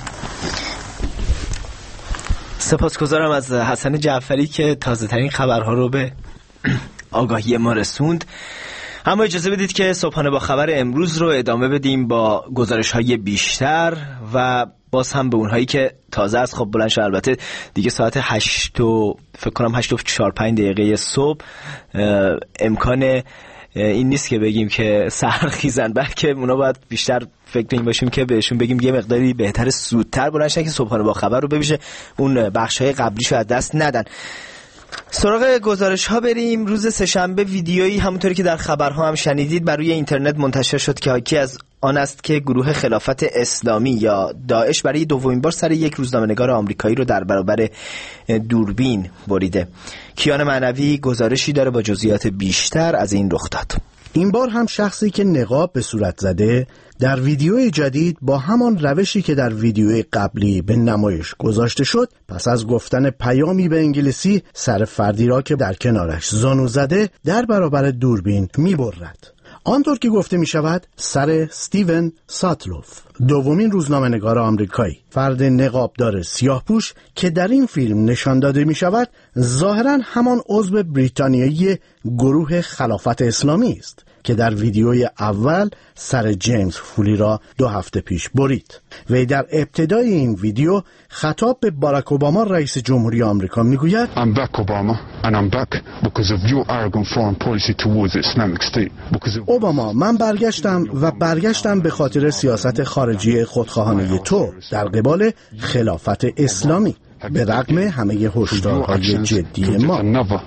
سپاسگزارم از حسن جعفری که تازه‌ترین خبرها رو به آگاهی ما رسوند. اما اجازه بدید که صبحانه با خبر امروز رو ادامه بدیم با گزارش‌های بیشتر و باز هم به اونهایی که تازه از خواب بلند شدن. البته دیگه ساعت هشت و فکر کنم هشت و چهار پنج دقیقه صبح، امکان این نیست که بگیم که سرخیزن، بلکه اونا باید بیشتر فکر این باشیم که بهشون بگیم یه مقداری بهتر زودتر بلند شدن که صبحانه با خبر رو ببیشه اون بخش‌های قبلیشو از دست ندن. سراغ گزارش ها بریم. روز سه‌شنبه ویدیویی همونطوری که در خبرها هم شنیدید بر روی اینترنت منتشر شد که حاکی از آن است که گروه خلافت اسلامی یا داعش برای دومین بار سر یک روزنامه‌نگار آمریکایی رو در برابر دوربین بریده. کیان معنوی گزارشی داره با جزئیات بیشتر از این رخ داد. این بار هم شخصی که نقاب به صورت زده در ویدیوی جدید با همان روشی که در ویدیوی قبلی به نمایش گذاشته شد، پس از گفتن پیامی به انگلیسی سر فردی را که در کنارش زانو زده در برابر دوربین می‌برد. آنطور که گفته می شود سر استیون ساتلوف، دومین روزنامه‌نگار آمریکایی، فرد نقابدار سیاه‌پوش که در این فیلم نشان داده می شود ظاهراً همان عضو بریتانیایی گروه خلافت اسلامی است که در ویدیوی اول سر جیمز فولی را دو هفته پیش برید. وی در ابتدای این ویدیو خطاب به باراک اوباما رئیس جمهوری آمریکا میگوید I'm back Obama and I'm back because of your arrogant foreign policy towards the Islamic State. اوباما، من برگشتم و برگشتم به خاطر سیاست خارجی خودخواهانه تو در قبال خلافت اسلامی، به رغم همه هشدارهای جدی ما.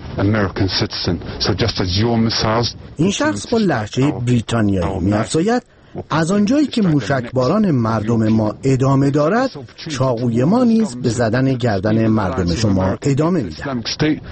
این شخص با لهجه بریتانیایی می‌افزاید از آنجایی که موشکباران مردم ما ادامه دارد، چاقوی ما نیز به زدن گردن مردم شما ادامه می‌دهد.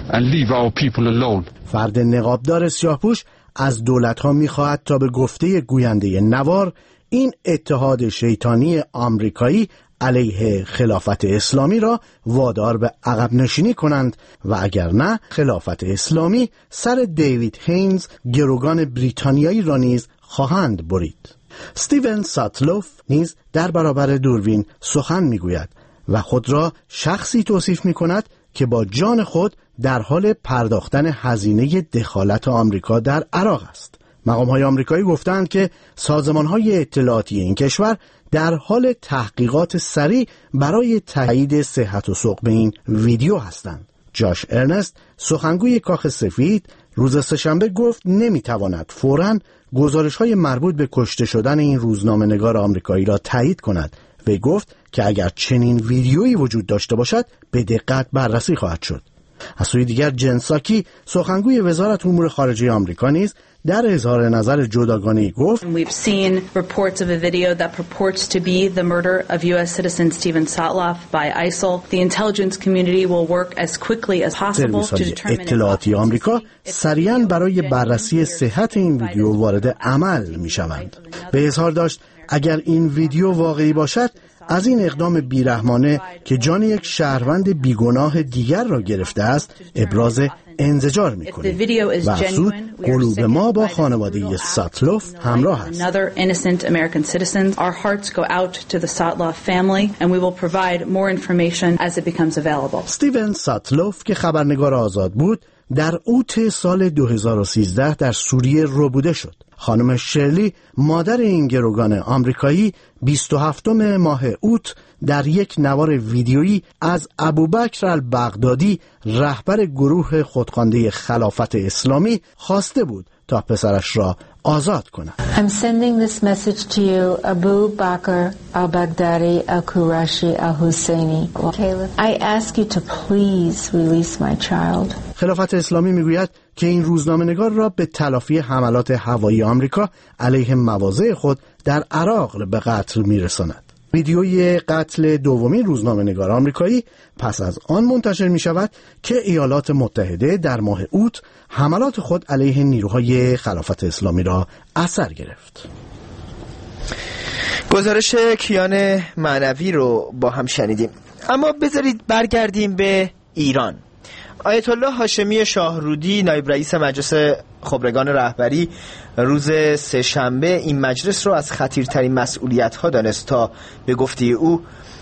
فرد نقابدار سیاه‌پوش از دولت‌ها می‌خواهد تا به گفته گوینده نوار این اتحاد شیطانی آمریکایی علیه خلافت اسلامی را وادار به عقب نشینی کنند و اگر نه خلافت اسلامی سر دیوید هینز گروگان بریتانیایی را نیز خواهند برید. استیون ساتلوف نیز در برابر دوربین سخن میگوید و خود را شخصی توصیف می کند که با جان خود در حال پرداختن هزینه دخالت آمریکا در عراق است. مقام‌های آمریکایی گفتند که سازمان‌های اطلاعاتی این کشور در حال تحقیقات سریع برای تایید صحت و سقم این ویدیو هستند. جاش ارنست، سخنگوی کاخ سفید، روز سه‌شنبه گفت نمیتواند فوراً گزارش‌های مربوط به کشته شدن این روزنامه‌نگار آمریکایی را تایید کند. وی گفت که اگر چنین ویدیویی وجود داشته باشد به دقت بررسی خواهد شد. از سوی دیگر جن ساکی، سخنگوی وزارت امور خارجه آمریکا نیز در اظهار نظر جداگانه‌ای گفت We've seen reports of a video that purports to be the murder of U S citizen Steven Sotloff by I S I L. The intelligence community will work as quickly as possible to determine اطلاعاتی آمریکا سریعاً برای بررسی صحت این ویدیو وارد عمل می‌شوند. به اظهار داشت اگر این ویدیو واقعی باشد از این اقدام بیرحمانه که جان یک شهروند بیگناه دیگر را گرفته است ابراز انزجار می‌کنیم و افزود قلوب ما با خانواده ساتلوف همراه است. استیون ساتلوف که خبرنگار آزاد بود در اوت سال دو هزار و سیزده در سوریه ربوده شد. خانم شرلی، مادر این گروگان آمریکایی، بیست و هفتم ماه اوت در یک نوار ویدیویی از ابوبکر البغدادی، رهبر گروه خودخوانده خلافت اسلامی، خواسته بود تا پسرش را آزاد کند. I'm sending this message to you, Abu Bakr al-Baghdadi al-Qurashi al-Husseini. I ask you to please release my child. خلافت اسلامی میگوید که این روزنامه‌نگار را به تلافی حملات هوایی آمریکا علیه مواضع خود در عراق به قتل میرساند. ویدیوی قتل دومین روزنامه‌نگار آمریکایی پس از آن منتشر می شود که ایالات متحده در ماه اوت حملات خود علیه نیروهای خلافت اسلامی را اثر گرفت. گزارش کیان معنوی رو با هم شنیدیم. اما بذارید برگردیم به ایران. آیت الله هاشمی شاهرودی نایب رئیس مجلس خبرگان رهبری روز سه‌شنبه این مجلس رو از خطیرترین مسئولیت‌ها دانست تا به گفته او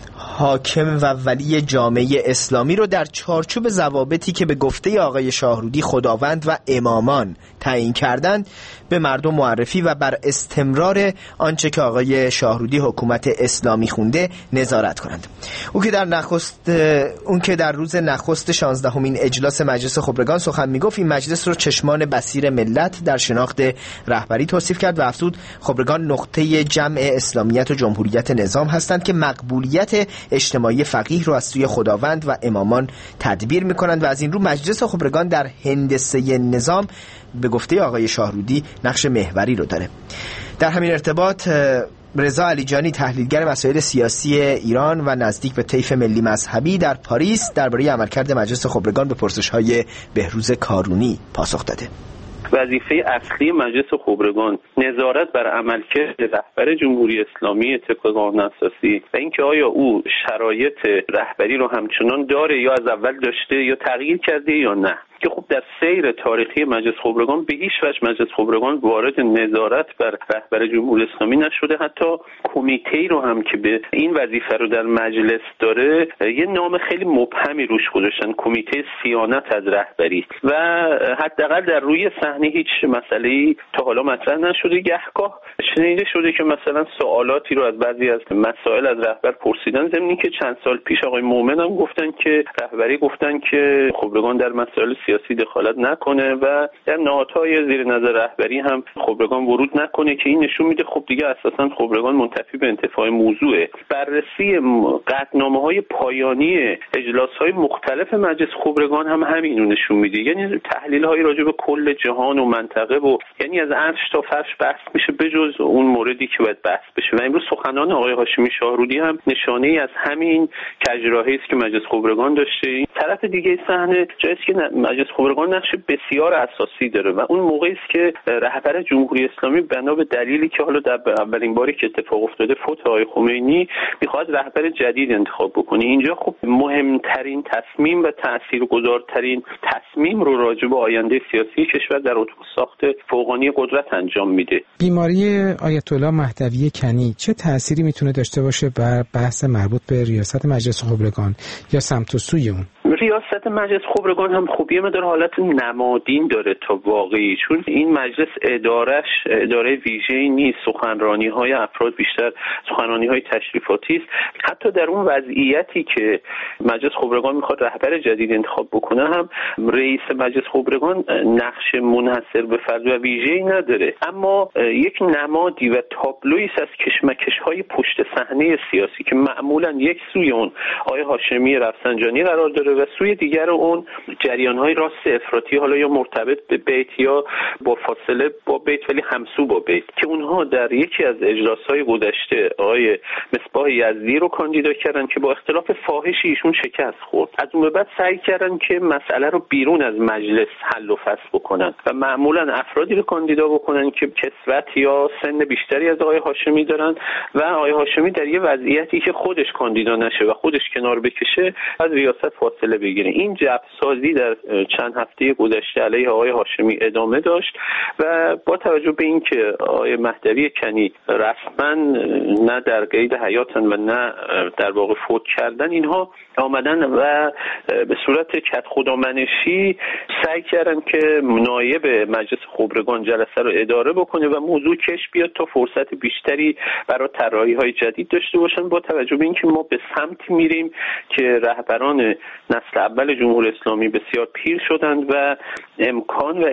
حاکم و ولی جامعه اسلامی رو در چارچوب ضوابطی که به گفته آقای شاهرودی خداوند و امامان تعیین کردند به مردم معرفی و بر استمرار آنچه که آقای شاهرودی حکومت اسلامی خونده نظارت کنند. او که در نخست اون که در روز نخست شانزدهمین اجلاس مجلس خبرگان سخن میگفت، این مجلس رو چشمان بصیر ملت در شناخت رهبری توصیف کرد و افزود خبرگان نقطه جمع اسلامیت و جمهوریت نظام هستند که مقبولیت اجتماعی فقیه رو از سوی خداوند و امامان تدبیر میکنند و از این رو مجلس خبرگان در هندسه نظام به گفته آقای شاهرودی نقش محوری رو داره. در همین ارتباط رضا علیجانی تحلیلگر مسائل سیاسی ایران و نزدیک به طیف ملی مذهبی در پاریس درباره عملکرد مجلس خبرگان به پرسش‌های بهروز کارونی پاسخ داده. وظیفه اصلی مجلس خبرگان نظارت بر عملکرد رهبر جمهوری اسلامی طبق قانون اساسی و اینکه آیا او شرایط رهبری رو همچنان داره یا از اول داشته یا تغییر کرده یا نه، که خب در سیر تاریخی مجلس خبرگان به هیچ وجه مجلس خبرگان وارد نظارت بر رهبر جمهوری اسلامی نشده. حتی کمیته‌ای رو هم که به این وظیفه رو در مجلس داره یه نام خیلی مبهمی روش گذاشتن، کمیته صیانت از رهبری، و حداقل در روی صحنه هیچ مسئله‌ای تا حالا مطرح نشده. گهگاه شنیده شده که مثلا سوالاتی رو از بعضی از مسائل از رهبر پرسیدن، ضمن که چند سال پیش آقای مومن هم گفتن که رهبری گفتن که خبرگان در مسائل سیاسی دخالت نکنه و در نهادهای زیر نظر رهبری هم خبرگان ورود نکنه، که این نشون میده خب دیگه اساسا خبرگان منتفی به انتفاع موضوعه. بررسی قطعنامه‌های پایانی اجلاس‌های مختلف مجلس خبرگان هم همین رو نشون میده، یعنی تحلیل‌های راجع به کل جهان و منطقه و یعنی از عرش تا فرش بحث میشه بجز اون موردی که باید بحث بشه. و امروز سخنان آقای هاشمی شاهرودی هم نشانه‌ای از همین کجراهی است که مجلس خبرگان داشته. این طرف دیگه صحنه جایی است که مجلس خبرگان نقش بسیار اساسی داره و اون موقعی است که رهبر جمهوری اسلامی بنا به دلیلی که حالا در اولین باری که اتفاق افتاده فوت آقای خمینی میخواد رهبر جدید انتخاب بکنه. اینجا خب مهمترین تصمیم و تاثیرگذارترین تصمیم رو راجع به آینده سیاسی کشور در اتوساخت فوقانی قدرت انجام میده. بیماری آیت الله مهدوی کنی چه تأثیری میتونه داشته باشه بر بحث مربوط به ریاست مجلس خبرگان یا سمت و سوی اون؟ ریاست مجلس خبرگان هم خوبی مدار حالت نمادین داره تا واقعی، چون این مجلس ادارش اداره ویژه‌ای نیست، سخنرانی های افراد بیشتر سخنرانی های تشریفاتی است. حتی در اون وضعیتی که مجلس خبرگان میخواد رهبر جدید انتخاب بکنه هم رئیس مجلس خبرگان نقش منحصر به فرد و ویژه‌ای نداره، اما یک نمادی و تابلویی است از کشمکش های پشت صحنه سیاسی که معمولا یک سوی اون آقای هاشمی رفسنجانی قرار داره و سوی دیگر اون جریان‌های راست افراطی، حالا یا مرتبط به بیت یا با فاصله با بیت ولی همسو با بیت، که اونها در یکی از اجلاس‌های گذشته آقای مصباح یزدی رو کاندیدا کردن که با اختلاف فاحشی ایشون شکست خورد. از اون به بعد سعی کردن که مسئله رو بیرون از مجلس حل و فصل بکنن و معمولا افرادی رو کاندیدا بکنن که کسوت یا سن بیشتری از آقای هاشمی دارن و آقای هاشمی در یه وضعیتی که خودش کاندیدا نشه و خودش کنار بکشه از ریاست فاصله بگیره. این جبهه سازی در چند هفته گذشته علیه آقای هاشمی ادامه داشت و با توجه به اینکه آقای مهدوی کنی رسما نه در قید حیاتن و نه در واقع فوت کردن، اینها آمدن و به صورت کد خدامنشی سعی کردن که نایب مجلس خبرگان جلسه رو اداره بکنه و موضوع کش بیاد تا فرصت بیشتری برای طراحی‌های جدید داشته باشن، با توجه به اینکه ما به سمتی میریم که رهبران نسل اول جمهوری اسلامی بسیار پیر شدند و امکان و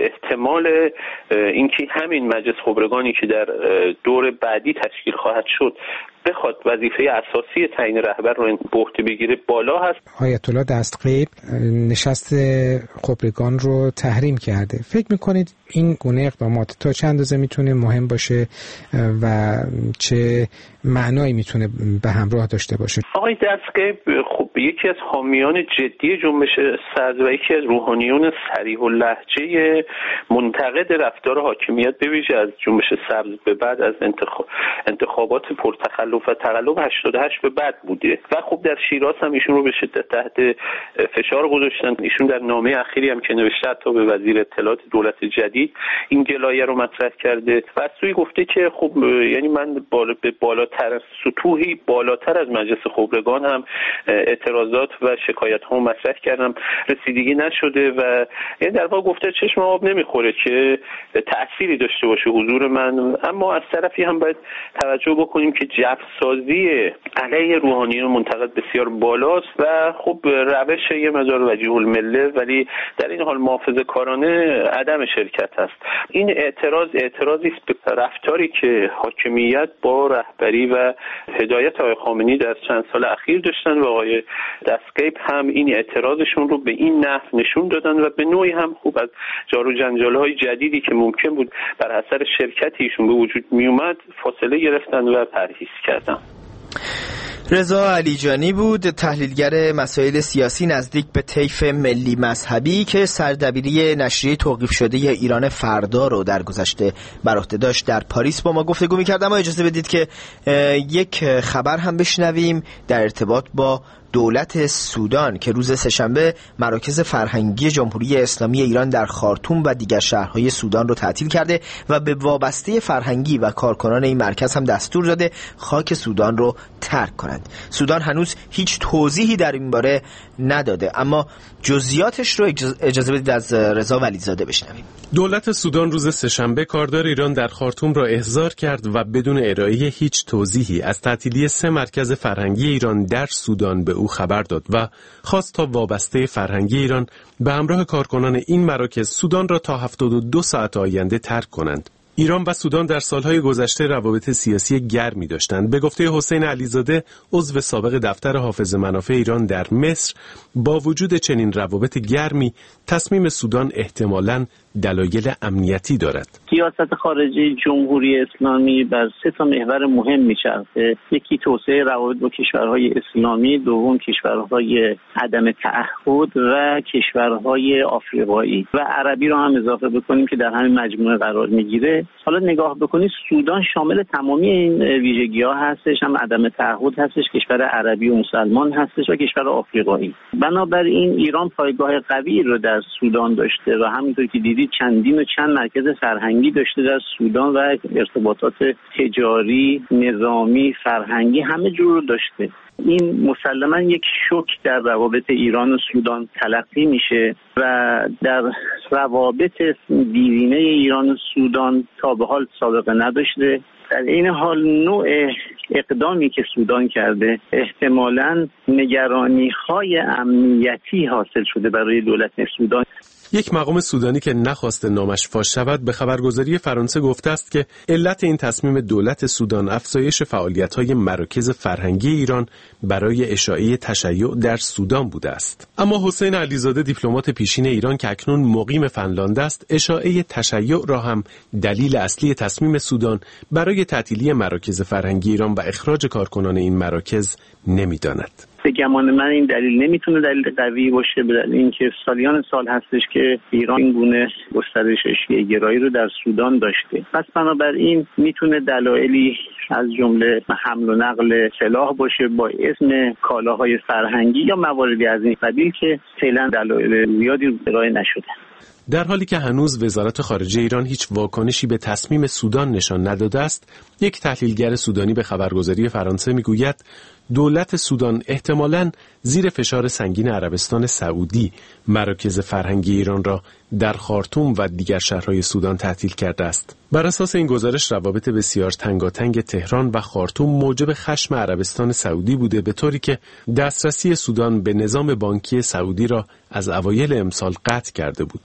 احتمال اینکه همین مجلس خبرگانی که در دور بعدی تشکیل خواهد شد بخواد وظیفه اساسی تعیین رهبر رو به عهده بگیره بالا هست. آیت الله دستغیب نشست خبرگان رو تحریم کرده. فکر میکنید این گونه اقدامات تا چند اندازه میتونه مهم باشه و چه معنایی میتونه به همراه داشته باشه؟ آقای دستغیب خب یکی از حامیان جدی جنبش سبز و یکی از روحانیون صریح اللهجه منتقد رفتار حاکمیت به ویژه از جنبش سبز به بعد از انتخاب انتخابات پرتخلف و تقلب هشتاد و هشت به بعد بوده و خب در شیراز هم ایشون رو به شدت تحت فشار گذاشتن. ایشون در نامه اخیری هم که نوشته حتی به وزیر اطلاعات دولت جدید این گلایه رو مطرح کرده و از سوی گفته که خب یعنی من بالا به بالاتر سطوحی بالاتر از مجلس خبرگان هم اعتراضات و شکایت ها مطرح کردم، رسیدگی نشده و یعنی در واقع گفته چشم آب نمیخوره که تأثیری داشته باشه حضور من. اما از طرفی هم باید توجه بکنیم که جفسازی علیه روحانیون منتقد بسیار بالاست و خب روش یه مقدار وجیه المله ولی در این حال محافظه‌کارانه عدم شرکت است. این اعتراض اعتراضی است به رفتاری که حاکمیت با رهبری و هدایت آقای خامنه‌ای در چند سال اخیر داشتن و آقای دستغیب هم این اعتراضشون رو به این نحو نشون دادن و به نوعی هم خوب از جار و جنجال‌های جدیدی که ممکن بود بر اثر شرکت ایشون به وجود می اومد فاصله گرفتن و پرهیز کردن. رضا علیجانی بود، تحلیلگر مسائل سیاسی نزدیک به طیف ملی مذهبی که سردبیری نشریه توقیف شده ایران فردا رو در گذشته بر عهده داشت، در پاریس با ما گفتگو می‌کرد. اما اجازه بدید که یک خبر هم بشنویم در ارتباط با دولت سودان که روز سه‌شنبه مراکز فرهنگی جمهوری اسلامی ایران در خارتوم و دیگر شهرهای سودان رو تعطیل کرده و به وابسته فرهنگی و کارکنان این مرکز هم دستور داده خاک سودان رو ترک کنند. سودان هنوز هیچ توضیحی در این باره نداده، اما جزئیاتش رو اجازه بدید از رضا ولیزاده بشنویم. دولت سودان روز سه‌شنبه کاردار ایران در خارتوم را احضار کرد و بدون ارائه هیچ توضیحی از تعطیلی سه مرکز فرهنگی ایران در سودان به او خبر داد و خواست تا وابسته فرهنگی ایران به همراه کارکنان این مراکز سودان را تا هفتاد و دو ساعت آینده ترک کنند. ایران و سودان در سالهای گذشته روابط سیاسی گرمی داشتند. به گفته حسین علیزاده، عضو سابق دفتر حافظ منافع ایران در مصر، با وجود چنین روابط گرمی تصمیم سودان احتمالاً دلایل امنیتی دارد. سیاست خارجی جمهوری اسلامی بر سه تا محور مهم میچرخه. یکی توسعه روابط با کشورهای اسلامی، دوم کشورهای عدم تعهد و کشورهای آفریقایی و عربی رو هم اضافه بکنیم که در همین مجموعه قرار میگیره. حالا نگاه بکنید سودان شامل تمامی این ویژگی‌ها هستش، هم عدم تعهد هستش، کشور عربی و مسلمان هستش و کشور آفریقایی. بنابراین ایران پایگاه قوی رو در سودان داشته و همینطور که دیدید چندین و چند مرکز فرهنگی داشته در سودان و ارتباطات تجاری، نظامی، فرهنگی همه جور رو داشته. این مسلماً یک شوک در روابط ایران و سودان تلقی میشه و در روابط دیرینه ایران و سودان تا به حال سابقه نداشته. در این حال نوع اقدامی که سودان کرده احتمالاً نگرانی‌های امنیتی حاصل شده برای دولت سودان. یک مقام سودانی که نخواست نامش فاش شود به خبرگزاری فرانسه گفته است که علت این تصمیم دولت سودان افزایش فعالیت‌های مراکز فرهنگی ایران برای اشاعه تشیع در سودان بوده است. اما حسین علیزاده دیپلمات پیشین ایران که اکنون مقیم فنلاند است، اشاعه تشیع را هم دلیل اصلی تصمیم سودان برای تعطیلی مراکز فرهنگی ایران و اخراج کارکنان این مراکز نمی‌داند. به گمان من این دلیل نمیتونه دلیل قوی باشه، به دلیل اینکه سالیان سال هستش که ایران این گونه گسترش شیعه گرایی رو در سودان داشته. پس بنابراین میتونه دلایلی از جمله حمل و نقل سلاح باشه با اسم کالاهای فرهنگی یا مواردی از این قبیل که فعلا دلایل زیادی ارائه نشده. در حالی که هنوز وزارت خارجه ایران هیچ واکنشی به تصمیم سودان نشان نداده است، یک تحلیلگر سودانی به خبرگزاری فرانسه میگوید دولت سودان احتمالاً زیر فشار سنگین عربستان سعودی مراکز فرهنگی ایران را در خارتوم و دیگر شهرهای سودان تعطیل کرده است. بر اساس این گزارش روابط بسیار تنگاتنگ تهران و خارتوم موجب خشم عربستان سعودی بوده، به طوری که دسترسی سودان به نظام بانکی سعودی را از اوایل امسال قطع کرده بود.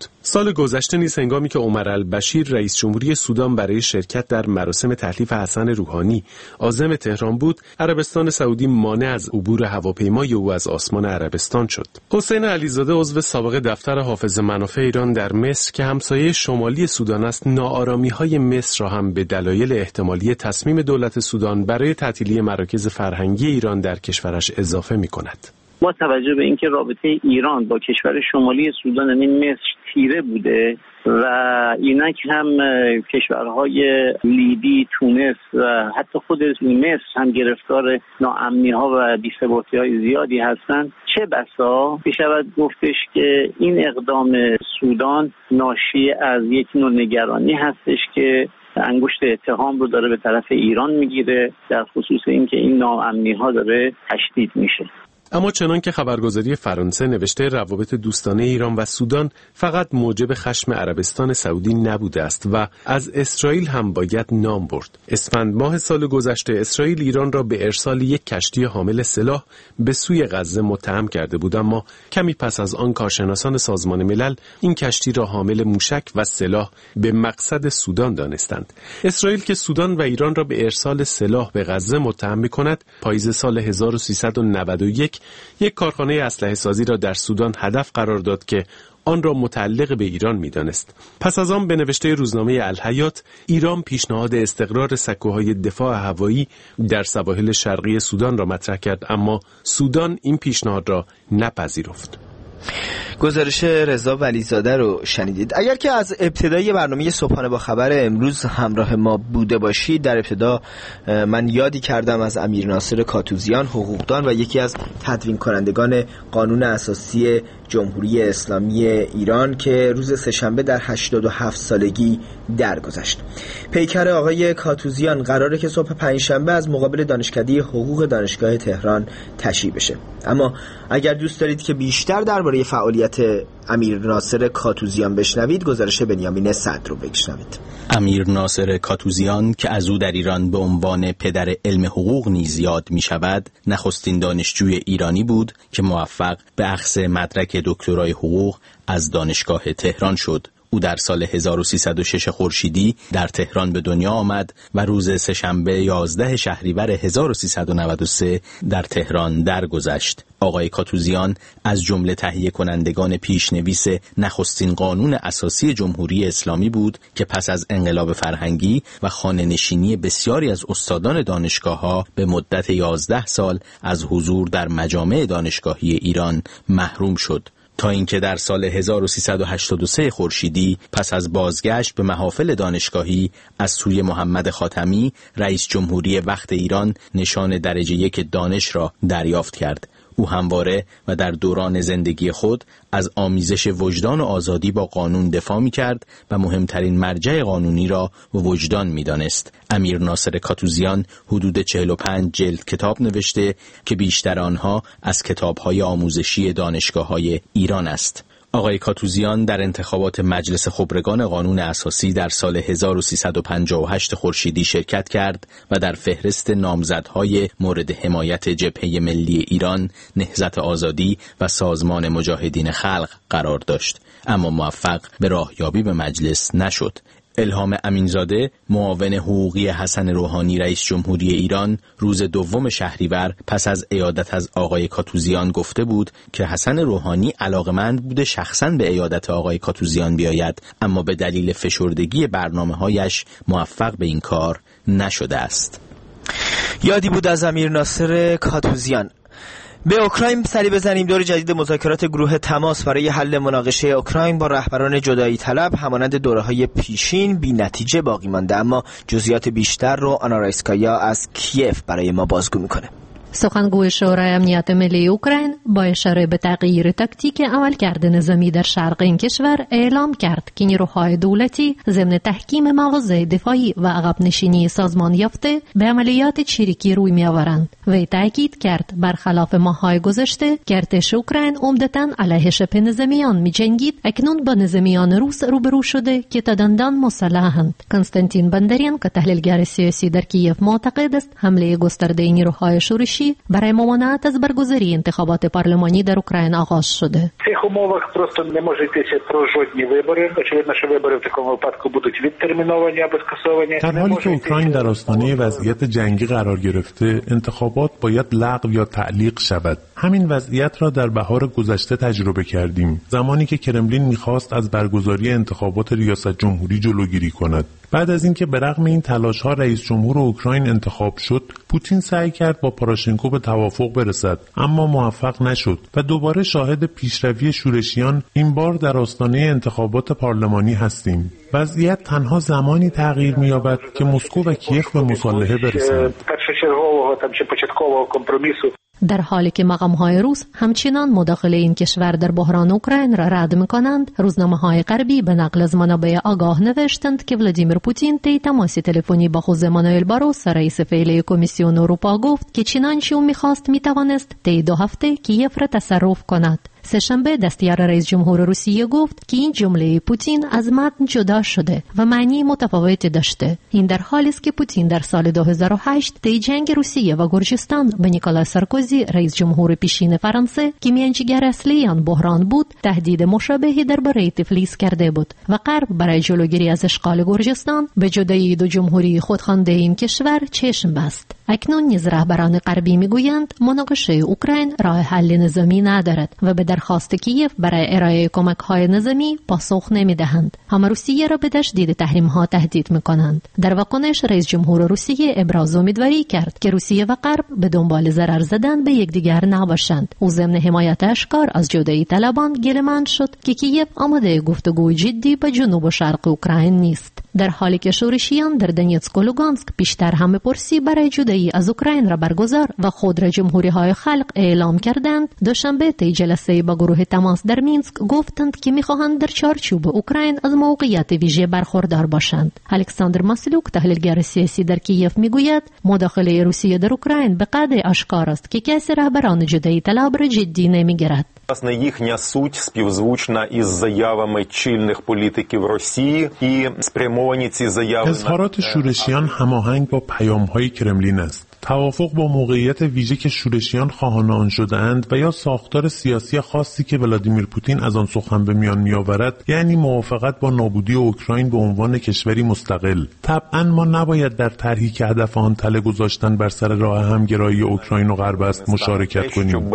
سال گذشته نیز هنگامی که عمر البشیر رئیس جمهوری سودان برای شرکت در مراسم تحلیف حسن روحانی عازم تهران بود، عربستان سعودی مانع از عبور هواپیمای او از آسمان عربستان شد. حسین علیزاده عضو سابق دفتر حافظ منافع ایران در مصر که همسایه شمالی سودان است، ناآرامی‌های مصر را هم به دلایل احتمالی تصمیم دولت سودان برای تعطیلی مراکز فرهنگی ایران در کشورش اضافه می‌کند. با توجه به اینکه رابطه ایران با کشور شمالی سودان یعنی مصر تیره بوده و اینک هم کشورهای لیبی، تونس و حتی خود مصر هم گرفتار ناامنی‌ها و بی‌ثباتی‌های زیادی هستند، چه بسا بشود گفتش که این اقدام سودان ناشی از یک نوع نگرانی هستش که انگشت اتهام رو داره به طرف ایران میگیره در خصوص اینکه این ناامنی‌ها داره تشدید میشه. اما چنان که خبرگزاری فرانسه نوشته، روابط دوستانه ایران و سودان فقط موجب خشم عربستان سعودی نبوده است و از اسرائیل هم باید نام برد. اسفند ماه سال گذشته اسرائیل ایران را به ارسال یک کشتی حامل سلاح به سوی غزه متهم کرده بود، اما کمی پس از آن کارشناسان سازمان ملل این کشتی را حامل موشک و سلاح به مقصد سودان دانستند. اسرائیل که سودان و ایران را به ارسال سلاح به غزه متهم می‌کند، پاییز سال هزار و سیصد و نود و یک یک کارخانه اسلحه سازی را در سودان هدف قرار داد که آن را متعلق به ایران می‌دانست. پس از آن به نوشته روزنامه الحیات، ایران پیشنهاد استقرار سکوهای دفاع هوایی در سواحل شرقی سودان را مطرح کرد، اما سودان این پیشنهاد را نپذیرفت. گزارش رضا ولیزاده رو شنیدید. اگر که از ابتدای برنامه صبحانه با خبر امروز همراه ما بوده باشید، در ابتدا من یادی کردم از امیر ناصر کاتوزیان، حقوقدان و یکی از تدوین کنندگان قانون اساسی جمهوری اسلامی ایران که روز سه‌شنبه در هشتاد و هفت سالگی درگذشت. پیکر آقای کاتوزیان قراره که صبح پنجشنبه از مقابل دانشکده حقوق دانشگاه تهران تشییع بشه. اما اگر دوست دارید که بیشتر درباره فعالیت امیر ناصر کاتوزیان بشنوید، گزارش بنیامین صدر رو بشنوید. امیر ناصر کاتوزیان که از او در ایران به عنوان پدر علم حقوق نیز یاد می شود، نخستین دانشجوی ایرانی بود که موفق به اخذ مدرک دکترای حقوق از دانشگاه تهران شد. او در سال هزار و سیصد و شش خورشیدی در تهران به دنیا آمد و روز سه‌شنبه یازده شهریور هزار و سیصد و نود و سه در تهران درگذشت. آقای کاتوزیان از جمله تهیه کنندگان پیشنویس نخستین قانون اساسی جمهوری اسلامی بود که پس از انقلاب فرهنگی و خانه نشینی بسیاری از استادان دانشگاه‌ها به مدت یازده سال از حضور در مجامع دانشگاهی ایران محروم شد، تا اینکه در سال هزار و سیصد و هشتاد و سه خورشیدی پس از بازگشت به محافل دانشگاهی از سوی محمد خاتمی رئیس جمهوری وقت ایران نشان درجه یک دانش را دریافت کرد. او همواره و در دوران زندگی خود از آمیزش وجدان و آزادی با قانون دفاع می کرد و مهمترین مرجع قانونی را وجدان می دانست. امیر ناصر کاتوزیان حدود چهل و پنج جلد کتاب نوشته که بیشتر آنها از کتاب‌های آموزشی دانشگاه‌های ایران است. آقای کاتوزیان در انتخابات مجلس خبرگان قانون اساسی در سال هزار و سیصد و پنجاه و هشت خورشیدی شرکت کرد و در فهرست نامزدهای مورد حمایت جبهه ملی ایران، نهضت آزادی و سازمان مجاهدین خلق قرار داشت، اما موفق به راهیابی به مجلس نشد. الهام امینزاده، معاون حقوقی حسن روحانی رئیس جمهوری ایران، روز دوم شهریور پس از عیادت از آقای کاتوزیان گفته بود که حسن روحانی علاقمند بوده شخصاً به عیادت آقای کاتوزیان بیاید، اما به دلیل فشردگی برنامه‌هایش موفق به این کار نشده است. یادی بود از امیر ناصر کاتوزیان. به اوکراین سری بزنیم. دور جدید مذاکرات گروه تماس برای حل مناقشه اوکراین با رهبران جدایی طلب همانند دوره‌های پیشین بی نتیجه باقی مانده، اما جزئیات بیشتر رو آنا رایسکایا از کیف برای ما بازگو میکنه. سخنگوی شورای امنیت ملی اوکراین با اشاره به تغییر تاکتیک عملکرد نظامی در شرق این کشور اعلام کرد که نیروهای دولتی ضمن تحکیم مواضع دفاعی و عقب نشینی سازمان یافته به عملیات چریکی روی می‌آورند. وی تاکید کرد برخلاف ماه‌های گذشته که ارتش اوکراین عمدتاً علیه شبه نظامیان می‌جنگید، اکنون با نظامیان روس روبرو شده که تا دندان مسلحند. کنستانتین بندریان که تحلیلگر سیاسی در کیف معتقد است حمله گسترده نیروهای شورشی روسی برای ممانعت از برگزاری انتخابات پارلمانی در اوکراین آغاز شده. В цих умовах просто не може йтися про жодні вибори. Очевидно, що вибори в такому випадку будуть відтерміновані або скасовані. در حالی که اوکراین در آستانه وضعیت جنگی قرار گرفته، انتخابات باید لغو یا تعلیق شود. همین وضعیت را در بهار گذشته تجربه کردیم، زمانی که کرملین می‌خواست از برگزاری انتخابات ریاست جمهوری جلوگیری کند. بعد از اینکه به رغم این تلاش‌ها رئیس جمهور اوکراین انتخاب شد، پوتین سعی کرد با پوراشنکو به توافق برسد، اما موفق نشد و دوباره شاهد پیشروی شورشیان این بار در آستانه انتخابات پارلمانی هستیم. وضعیت تنها زمانی تغییر می‌یابد که مسکو و کیف به مصالحه برسند. در حالی که مقام‌های روس همچنان مداخله این کشور در بحران اوکراین را رد می‌کنند، روزنامه‌های غربی به نقل از منابع آگاه نوشتند که ولادیمیر پوتین طی تماسی تلفنی با خوزه مانوئل باروس رئیس فعلی کمیسیون اروپا گفت که چنانچه او می‌خواست می‌توانست طی دو هفته کیف را تصرف کند. سه‌شنبه دستیار رئیس جمهور روسیه گفت که این جمله پوتین از متن جدا شده و معنی متفاوتی داشته. این در حالی است که پوتین در سال دو هزار و هشت طی جنگ روسیه و گرجستان به نیکولای سارکوزی رئیس جمهور پیشین فرانسه که میانجیگر اصلی آن بحران بود تهدید مشابهی درباره تفلیس کرده بود و غرب برای جلوگیری از اشغال گرجستان به جدایی دو جمهوری خودخوانده این کشور چشم بست. اکنون نیز رهبران غربی میگویند مناقشه اوکراین راه حل نظامی ندارد و به درخواست کیف برای ارائه کمک‌های نظامی پاسخ نمی‌دهند. هم روسیه را به تشدید تحریم‌ها تهدید می‌کنند. در واکنش رئیس جمهور روسیه ابراز امیدواری کرد که روسیه و غرب به دنبال ضرر زدن به یکدیگر نباشند. او ضمن حمایت اشکار از جدایی طلبان گله‌مند شد که کیف آماده گفتگوی جدی با جنوب و شرق اوکراین نیست. در حالی که شورشیان در دنیتسک و لوگانسک بیشتر همه پرسی برای جدایی از اوکراین را برگزار و خود را جمهوری‌های خلق اعلام کردند، دوشنبه طی جلسه با گروه تماس در مینسک گفتند که می‌خواهند در چارچوب اوکراین از موقعیت ویژه برخوردار باشند. الکساندر ماسلوک تحلیلگر سیاسی در کیف میگوید مداخله روسیه در اوکراین به قدری آشکار است که کسی رهبران جدایی طلب را جدی نمی‌گیرد. Власне, їхня суть співзвучна із заявами чільних політиків Росії і спрямовані ці заяви. اظهارات شورشیان هماهنگ با پیام‌های کرملین است. توافق با موقعیت ویژه که شورشیان خواهان آن شده‌اند و یا ساختار سیاسی خاصی که ولادیمیر پوتین از آن سخن به میان می‌آورد، یعنی موافقت با نابودی اوکراین به عنوان کشوری مستقل. طبعاً ما نباید در طرحی که هدف آن تله گذاشتن بر سر راه همگرایی اوکراین و غرب است مشارکت کنیم.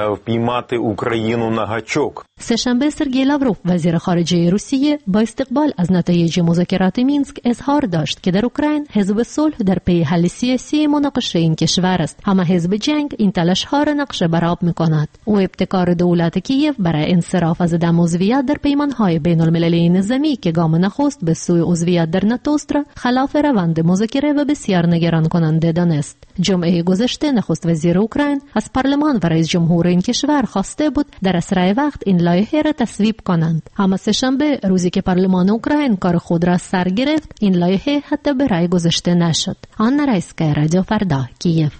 سه‌شنبه سرگئی لاوروف وزیر خارجه روسیه با استقبال از نتایج مذاکرات مینسک اظهار داشت که در اوکراین حزب صلح در پی حل سیاسی مناقشه این کشور است، اما حزب جنگ این تلاش‌ها را نقشه برآب می‌کند. او ابتکار دولت کیف برای انصراف از عدم عضویت در پیمان‌های بین‌المللی نظامی که گام نخست به سوی عضویت در ناتو است را خلاف روند مذاکره و بسیار نگران کننده دانست. جمعه گذشته نخست وزیر اوکراین از پارلمان و رئیس جمهور این کشور خواسته بود در اسرع وقت این لایحه را تصویب کنند، اما سه‌شنبه روزی که پارلمان اوکراین کار خود را سر گرفت این لایحه حتی به رأی گذاشته نشد. آن رایسکای رادیو فردا کیف.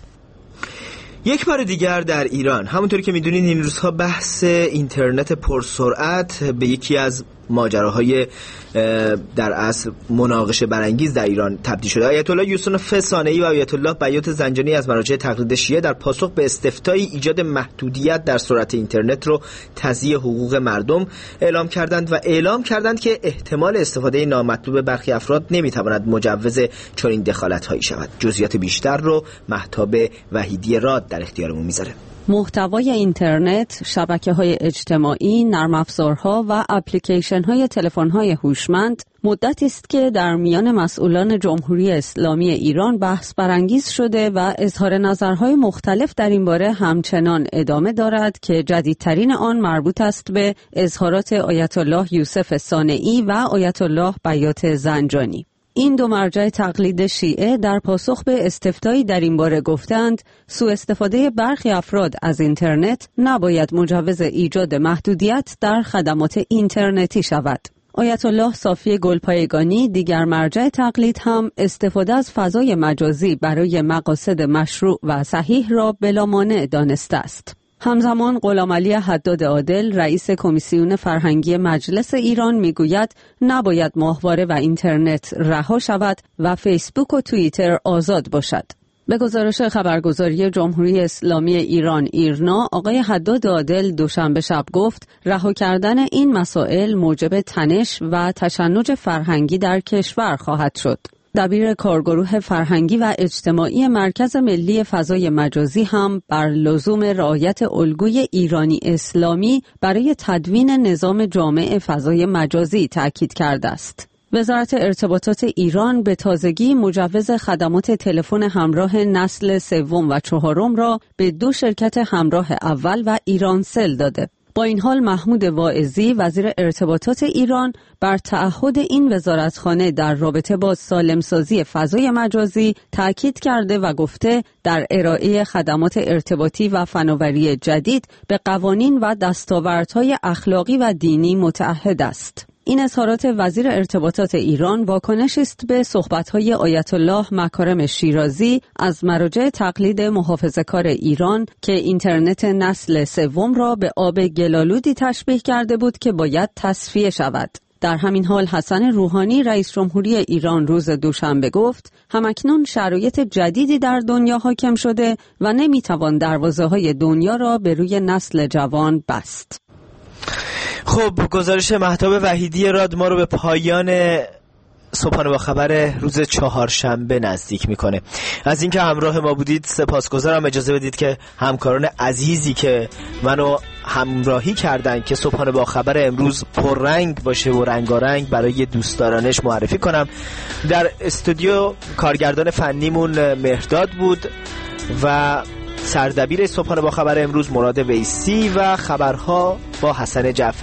یک بار دیگر در ایران همونطوری که میدونید این روزها بحث اینترنت پرسرعت به یکی از ماجراهای در اصل مناقشه برانگیز در ایران تبدیل شده. آیت الله یوسف ثانوی و آیت الله بیات زنجانی از مراجع تقلید شیعه در پاسخ به استفتای ایجاد محدودیت در سرعت اینترنت رو تضییع حقوق مردم اعلام کردند و اعلام کردند که احتمال استفاده نامطلوب برخی افراد نمیتواند مجوز چنین دخالت‌هایی شود. جزئیات بیشتر رو مهتاب وحیدی راد در اختیارمون میذاره. محتوای اینترنت، شبکه‌های اجتماعی، نرم افزارها و اپلیکیشن‌های تلفن‌های هوشمند مدتی است که در میان مسئولان جمهوری اسلامی ایران بحث برانگیز شده و اظهار نظرهای مختلف در این باره همچنان ادامه دارد که جدیدترین آن مربوط است به اظهارات آیت الله یوسف ثانوی و آیت الله بیات زنجانی. این دو مرجع تقلید شیعه در پاسخ به استفتایی در این باره گفتند سوء استفاده برخی افراد از اینترنت نباید مجوز ایجاد محدودیت در خدمات اینترنتی شود. آیت الله صافی گلپایگانی دیگر مرجع تقلید هم استفاده از فضای مجازی برای مقاصد مشروع و صحیح را بلا مانع دانسته است. همزمان غلامعلی حداد عادل رئیس کمیسیون فرهنگی مجلس ایران میگوید نباید ماهواره و اینترنت رها شود و فیسبوک و توییتر آزاد باشد. به گزارش خبرگزاری جمهوری اسلامی ایران ایرنا، آقای حداد عادل دوشنبه شب گفت رها کردن این مسائل موجب تنش و تشنج فرهنگی در کشور خواهد شد. دبیر کارگروه فرهنگی و اجتماعی مرکز ملی فضای مجازی هم بر لزوم رعایت الگوی ایرانی اسلامی برای تدوین نظام جامع فضای مجازی تاکید کرده است. وزارت ارتباطات ایران به تازگی مجوز خدمات تلفن همراه نسل سوم و چهارم را به دو شرکت همراه اول و ایرانسل داده. با این حال محمود واعظی وزیر ارتباطات ایران بر تعهد این وزارتخانه در رابطه با سالمسازی فضای مجازی تاکید کرده و گفته در ارائه خدمات ارتباطی و فناوری جدید به قوانین و دستاوردهای اخلاقی و دینی متعهد است. این اظهارات وزیر ارتباطات ایران واکنشی است به صحبت‌های آیت الله مکارم شیرازی از مراجع تقلید محافظه‌کار ایران که اینترنت نسل سوم را به آب گلالودی تشبیه کرده بود که باید تصفیه شود. در همین حال حسن روحانی رئیس جمهوری ایران روز دوشنبه گفت همکنون شرایط جدیدی در دنیا حاکم شده و نمیتوان دروازه‌های دنیا را به روی نسل جوان بست. خب گزارش مهتاب وحیدی راد ما رو به پایان صبحانه با خبر روز چهارشنبه نزدیک میکنه. از اینکه همراه ما بودید سپاسگزارم. اجازه بدید که همکاران عزیزی که منو همراهی کردن که صبحانه با خبر امروز پررنگ باشه و رنگارنگ برای دوستدارانش معرفی کنم. در استودیو کارگردان فنیمون مهرداد بود و سردبیر صبحانه با خبر امروز مراد ویسی و خبرها با حسن جعفر.